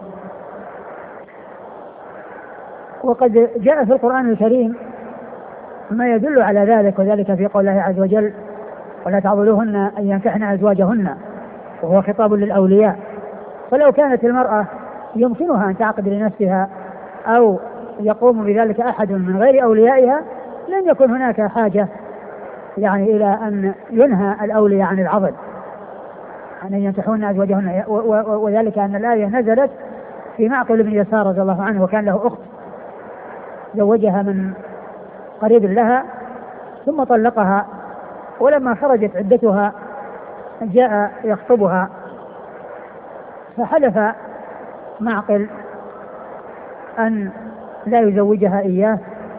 وقد جاء في القرآن الكريم ما يدل على ذلك، وذلك في قول الله عز وجل: ولا تعضلوهن أن ينكحن أزواجهن، وهو خطاب للأولياء. فلو كانت المرأة يمكنها أن تعقد لنفسها أو يقوم بذلك أحد من غير أوليائها لن يكن هناك حاجة يعني إلى أن ينهى الأولياء عن العضل، أن ينكحون أزواجهن. وذلك أن الآية نزلت في معقل بن يسار رضي الله عنه، وكان له أخت زوجها من قريب لها ثم طلقها، ولما خرجت عدتها جاء يخطبها فحلف معقل أن لا يزوجها إياه،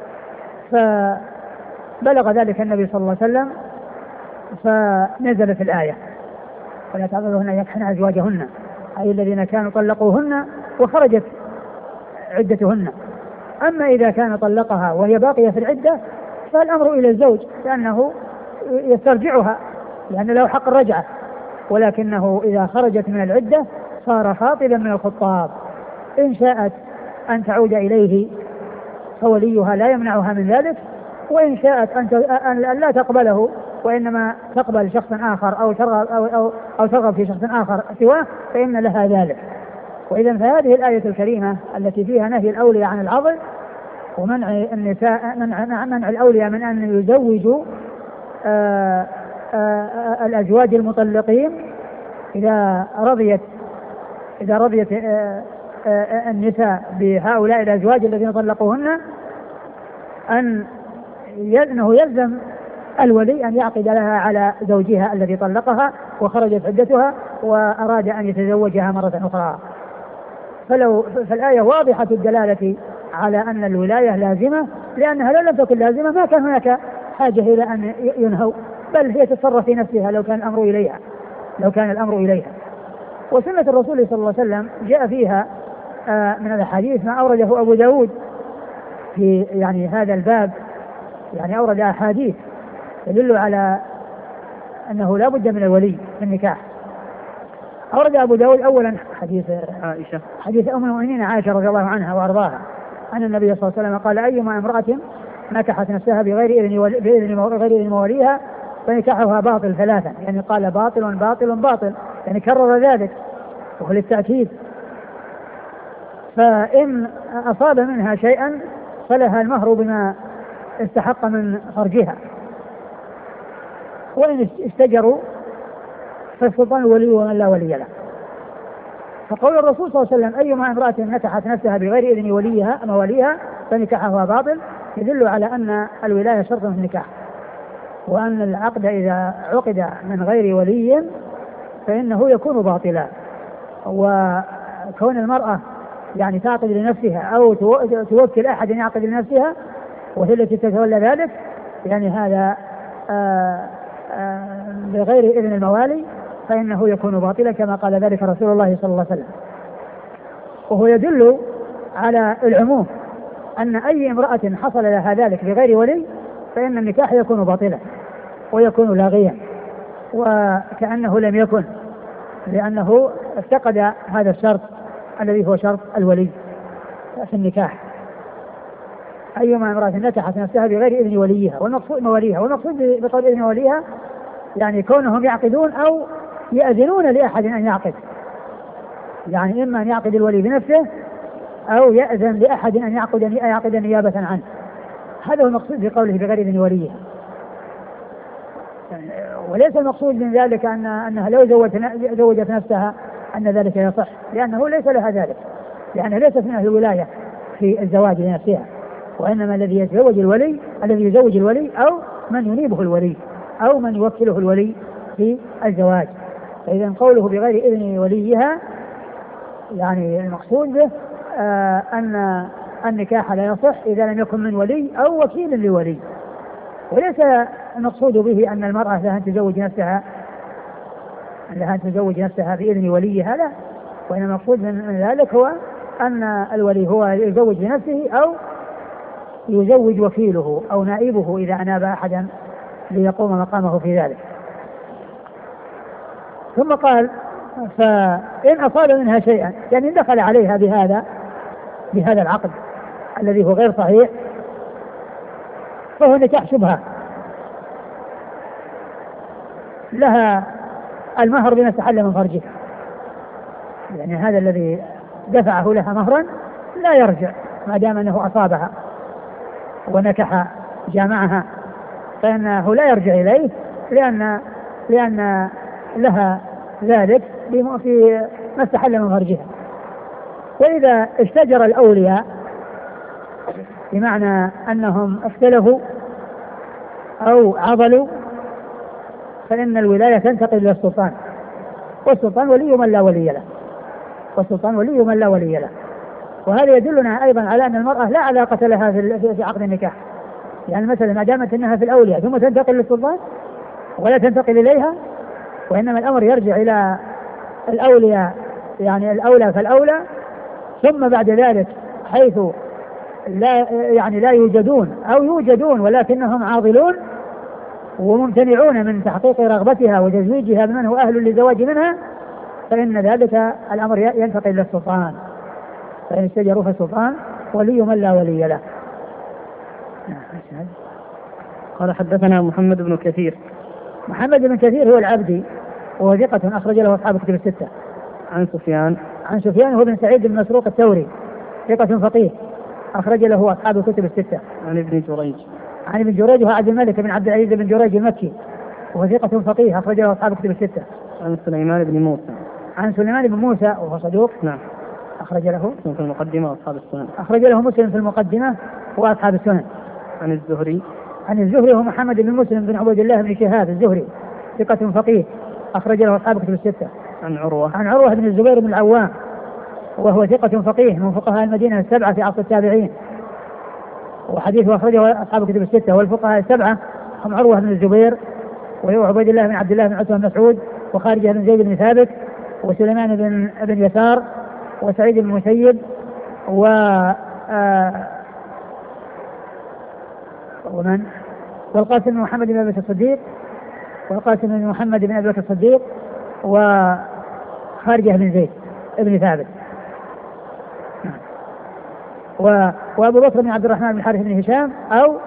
فبلغ ذلك النبي صلى الله عليه وسلم فنزلت الآية: ولا تعضلوهن أن ينكحن أزواجهن، أي الذين كانوا طلقوهن وخرجت عدتهن. أما إذا كان طلقها وهي باقية في العدة فالأمر إلى الزوج، لأنه يسترجعها لأن له حق الرجعة، ولكنه إذا خرجت من العدة صار خاطبا من الخطاب، إن شاءت أن تعود إليه فوليها لا يمنعها من ذلك، وإن شاءت أن لا تقبله وإنما تقبل شخصا آخر أو ترغب, أو, أو, أو ترغب في شخص آخر سواه فإن لها ذلك. وإذا فهذه الآية الكريمة التي فيها نهي الأولياء عن العضل ومنع النساء منع, منع الأولياء من أن يزوجوا آآ آآ الأزواج المطلقين إذا رضيت إذا رضيت آآ آآ النساء بهؤلاء الأزواج الذين طلقوهن، أن أنه يلزم الولي أن يعقد لها على زوجها الذي طلقها وخرجت عدتها وأراد أن يتزوجها مرة أخرى. فلو فالآية واضحة الدلالة على أن الولاية لازمة، لأنها لو لم تكن لازمة ما كان هناك حاجة إلى أن ينهوا، بل هي تتصرف في نفسها لو كان الأمر إليها لو كان الأمر إليها. وسنة الرسول صلى الله عليه وسلم جاء فيها من الأحاديث ما أورده أبو داود في يعني هذا الباب، يعني أورد أحاديث يدل على أنه لا بد من الولي في النكاح. أورد أبو داود أولا حديث عائشة حديث أم المؤمنين عائشة رضي الله عنها وأرضاها أن النبي صلى الله عليه وسلم قال أيما امرأة نكحت نفسها بغير إذن ولي بإذن غير إذن موليها فنكاحها باطل ثلاثا، يعني قال باطل باطل باطل، يعني كرر ذلك وهو للتأكيد. فإن أصاب منها شيئا فلها المهر بما استحق من فرجها، وإن استجروا فالسلطان الولي ومن لا ولي له. فقول الرسول صلى الله عليه وسلم أيما امرأة نكحت نفسها بغير إذن وليها مواليها فنكاحها باطل يدل على أن الولاية شرط في النكاح، وأن العقد إذا عقد من غير ولي فإنه يكون باطلا. وكون المرأة يعني تعقد لنفسها أو توكل أحد يعقد لنفسها وهي التي تتولى ذلك، يعني هذا آآ آآ بغير إذن الموالي فإنه يكون باطلا كما قال ذلك رسول الله صلى الله عليه وسلم. وهو يدل على العموم أن أي امرأة حصل لها ذلك بغير ولي فإن النكاح يكون باطلا ويكون لاغيا وكأنه لم يكن، لأنه افتقد هذا الشرط الذي هو شرط الولي في النكاح. أيما امرأة نكحت نفسها بغير إذن وليها والمقصود مواليها، والمقصود بقول إذن وليها يعني كونهم يعقدون أو يأذنون لأحد أن يعقد، يعني إما أن يعقد الولي بنفسه أو يأذن لأحد أن يعقد يعقد نيابة عنه. هذا هو المقصود بقوله بغير إذن وليها. وليس المقصود من ذلك أن أنها لو زوجت نفسها أن ذلك يصح، لأنه ليس لها ذلك، لأنها ليست من أهل الولاية في الزواج لنفسها، وإنما الذي يتزوج الولي الذي يزوج الولي أو من ينيبه الولي أو من يوكله الولي في الزواج. فإذا قوله بغير إذن وليها يعني المقصود به آه أن النكاح لا يصح إذا لم يكن من ولي أو وكيل لولي، وليس المقصود به أن المرأة لها أن تزوج نفسها لها أن تزوج نفسها بإذن وليها، لا، وإنما المقصود من ذلك هو أن الولي هو يزوج بنفسه أو يزوج وكيله أو نائبه إذا أناب أحدا ليقوم مقامه في ذلك. ثم قال فإن أصاب منها شيئا، يعني دخل عليها بهذا بهذا العقد الذي هو غير صحيح فهو نكاح شبهة، لها المهر بما استحل من فرجه، يعني هذا الذي دفعه لها مهرا لا يرجع ما دام أنه أصابها ونكح جامعها، فإنه لا يرجع إليه لأن لأن لها ذلك في ما استحل من فرجها. وإذا اشتجر الأولياء بمعنى أنهم اختلفوا أو عضلوا فإن الولاية تنتقل إلى السلطان، والسلطان ولي من لا ولي له والسلطان ولي من لا ولي له. وهذا يدلنا أيضا على أن المرأة لا علاقة لها في عقد النكاح، يعني مثلا ما دامت أنها في الأولياء ثم تنتقل للسلطان ولا تنتقل إليها، وإنما الأمر يرجع إلى الأولياء، يعني الأولى فالأولى، ثم بعد ذلك حيث لا يعني لا يوجدون أو يوجدون ولكنهم عاضلون وممتنعون من تحقيق رغبتها وتزويجها بمن هو أهل للزواج منها، فإن ذلك الأمر ينتقل إلى السلطان، فإن استجروا فالسلطان ولي من لا ولي له. قال حدثنا محمد بن كثير. محمد بن كثير هو العبدي وهو ثقة أخرج له أصحاب الكتب الستة. عن سفيان عن سفيان هو بن سعيد بن مسروق الثوري ثقة فقيه أخرج له أصحاب الكتب الستة. عن ابن جريج عن ابن جريج وهو عبد الملك بن عبد العزيز بن جريج المكي وهو ثقة فقيه أخرج له أصحاب الكتب الستة. عن سليمان بن موسى عن سليمان بن موسى وهو صدوق نعم أخرج له في المقدمة وأصحاب السنن. أخرج له مسلم في المقدمة وأصحاب السنن. عن الزهري عن الزهري هو محمد بن مسلم بن عبد الله بن شهاب الزهري ثقة فقيه أخرج له أصحاب الكتب الستة. عن عروة عن عروة بن الزبير بن العوام وهو ثقة فقيه من فقهاء المدينة السبعة في عصر التابعين، وحديثه أخرجه أصحاب الكتب الستة. والفقهاء السبعة هم عروة بن الزبير وهو عبيد الله بن عبد الله بن عتبة بن مسعود وخارجة بن زيد بن ثابت وسليمان بن بن يسار وسعيد بن المسيب و آه ومن والقاسم بن محمد بن أبي بكر الصديق والقاسم بن محمد بن أبي بكر الصديق وخارجة بن زيد ابن ثابت وأبو بكر بن عبد الرحمن بن الحارث بن هشام أو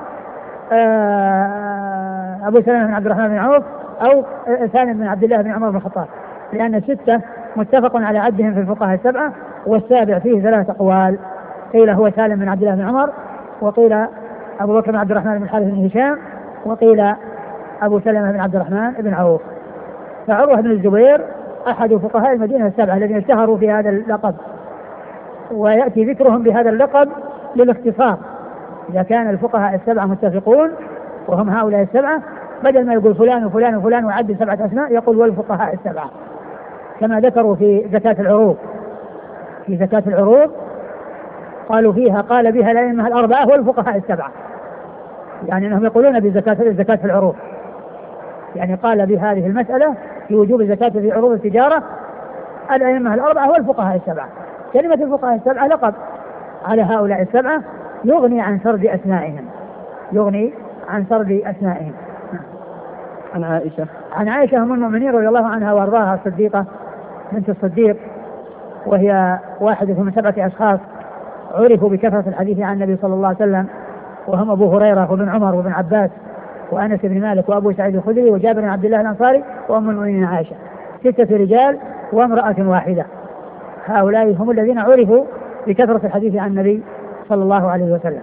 أبو سلمة بن عبد الرحمن بن عوف أو سالم بن عبد الله بن عمر بن الخطاب، لأن الستة متفق على عدهم في الفقهاء السبعة، والسابع فيه ثلاثة أقوال، قيل هو سالم بن عبد الله بن عمر، وقيل أبو بكر بن عبد الرحمن بن الحارث بن هشام، وقيل أبو سلمة بن عبد الرحمن بن عوف. فعروة بن الزبير أحد فقهاء المدينة السبعة الذين اشتهروا في هذا اللقب، ويأتي ذكرهم بهذا اللقب للاختصار. إذا كان الفقهاء السبعة متفقون وهم هؤلاء السبعة، بدل ما يقول فلان وفلان وفلان وعد سبعة أسماء يقول والفقهاء السبعة، كما ذكروا في زكاة العروض. في زكاة العروض قالوا فيها قال بها الأئمة الأربعة والفقهاء السبعة، يعني أنهم يقولون بزكاة الزكاة في العروض، يعني قال بهذه المسألة في وجوب الزكاة في عروض التجارة الأئمة الأربعة والفقهاء السبعة. كلمة الفقهاء السبعة لقب على هؤلاء السبعة يغني عن سرد أسمائهم، يغني عن سرد أسمائهم. عن عائشة عن عائشة أم المؤمنين رضي الله عنها وأرضاها، الصديقة بنت الصديق، وهي واحدة من سبعة أشخاص عرفوا بكثرة الحديث عن النبي صلى الله عليه وسلم، وهم أبو هريرة وابن عمر وابن عباس وأنس بن مالك وأبو سعيد الخدري وجابر بن عبد الله الأنصاري وأم المؤمنين عائشة، ستة رجال وامرأة واحدة. هؤلاء هم الذين عرفوا بكثرة الحديث عن النبي صلى الله عليه وسلم.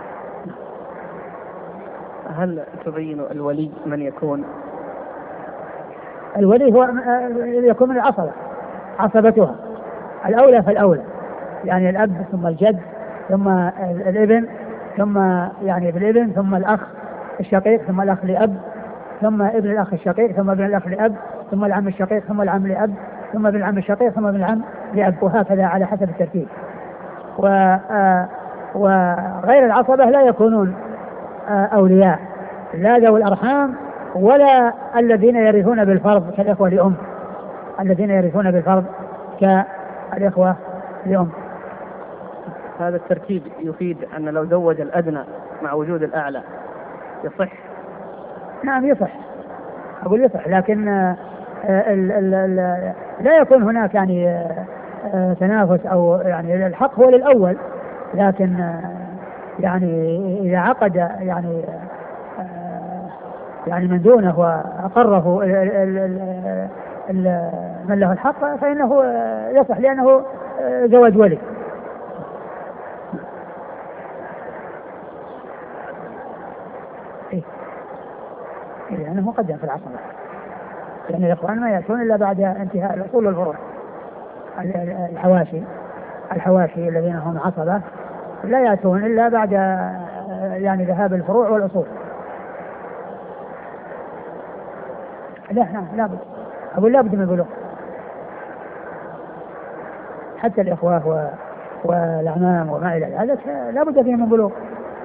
هل تبين الولي من يكون؟ الولي هو يكون من العصبة، عصبتها الأولى فالأولى، يعني الأب ثم الجد ثم الابن ثم يعني بالابن ثم الأخ الشقيق ثم الأخ لأب ثم ابن الأخ الشقيق ثم ابن الأخ لأب ثم العم الشقيق ثم العم لأب ثم ابن العم الشقيق ثم ابن العم لأب، وهكذا على حسب الترتيب. وغير العصبة لا يكونون أولياء، لا ذوي الأرحام ولا الذين يرثون بالفرض كالإخوة لأم، الذين يرثون بالفرض كالإخوة لأم. هذا الترتيب يفيد أن لو زوج الأدنى مع وجود الأعلى يصح؟ نعم يصح، أقول يصح، لكن ال ال ال لا يكون هناك يعني تنافس، أو يعني الحق هو للأول، لكن يعني إذا عقد يعني يعني من دونه وأقره من له الحق فإنه يصح، لأنه زواج ولي. إيه لأنه مقدم في العصر، لأن الإخوان ما يأتون إلا بعد انتهاء الأصول والفروع. الحواشي الحواشي الذين هم عصبة لا يأتون إلا بعد يعني ذهاب الفروع والأصول. لا لا لا بد، أقول لا بد من البلوغ، حتى الإخوة والأعمام وما إلى ذلك لا بد فيهم من بلوغ.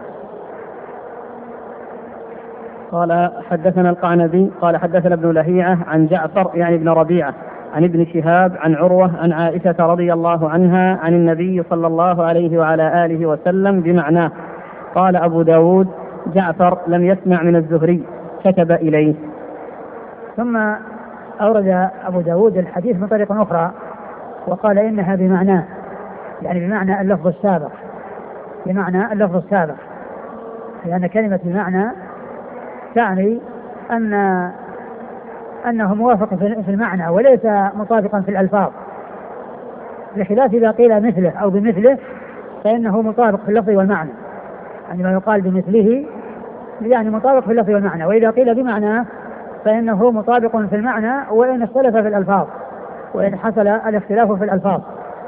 قال حدثنا القعنبي قال حدثنا ابن لهيعة عن جعفر يعني ابن ربيعة عن ابن شهاب عن عروة عن عائشة رضي الله عنها عن النبي صلى الله عليه وعلى آله وسلم بمعناه. قال أبو داود جعفر لم يسمع من الزهري كتب إليه. ثم أورد أبو داود الحديث من طريق أخرى وقال إنها بمعناه، يعني بمعنى اللفظ السابق، بمعنى اللفظ السابق، لأن كلمة بمعنى تعني أن أنه موافق في المعنى وليس مطابقا في الألفاظ، بخلاف إذا قيل مثله أو بمثله فإنه مطابق في اللفظ والمعنى، يعني ما يقال بمثله يعني مطابق في اللفظ والمعنى، وإذا قيل بمعنى فإنه مطابق في المعنى وإن اختلف في الألفاظ، وإن حصل الاختلاف في الألفاظ.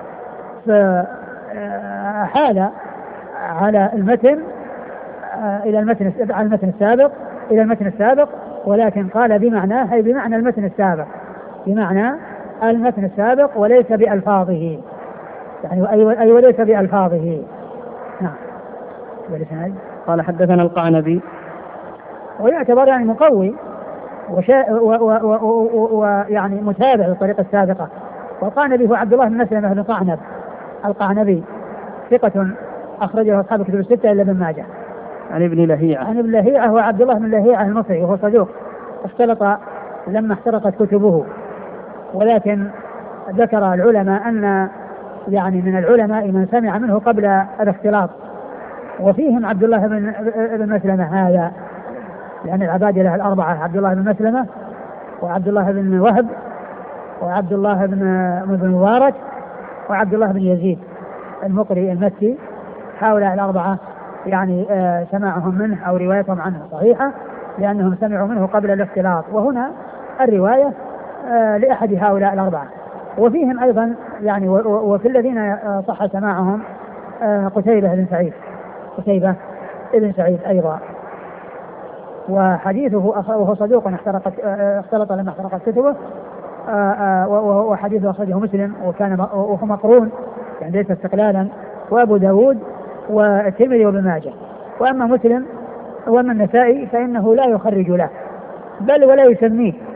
فحال على المتن إلى المتن على المتن السابق إلى المتن السابق، ولكن قال بمعناه أي بمعنى المتن السابق، بمعنى المتن السابق وليس بألفاظه، يعني أي وليس بألفاظه. نعم. قال حدثنا القعنبي، ويعتبر يعني مقوي ويعني متابع للطريقة السابقة. والقعنبي هو عبد الله بن مسلمة بن قعنب القعنبي، ثقة أخرجه أصحاب الكتب الستة إلا ابن ماجه. عن ابن لهيعة عن ابن لهيعة وعبد الله بن لهيعة المصري وهو صدوق اختلط لما احترقت كتبه، ولكن ذكر العلماء أن يعني من العلماء من سمع منه قبل الاختلاط، وفيهم عبد الله بن بن مسلمة هذا، لأن العبادلة الأربعة عبد الله بن مسلمة وعبد الله بن وهب وعبد الله بن بن مبارك وعبد الله بن يزيد المقري المكي، هؤلاء الأربعة يعني آه سماعهم منه أو روايتهم عنه صحيحة لأنهم سمعوا منه قبل الاختلاط، وهنا الرواية آه لأحد هؤلاء الأربعة. وفيهم أيضا يعني وفي الذين صح سماعهم آه قتيبة بن سعيد قتيبة بن سعيد أيضا، وحديثه وهو صدوق اختلط اختلط لما احترقت كتبه، وحديثه أخرجه مسلم وكان وهو مقرون يعني ليس استقلالا، وأبو داود والترمذي وابن ماجه. وأما مسلم وأما النسائي فإنه لا يخرج له بل ولا يسميه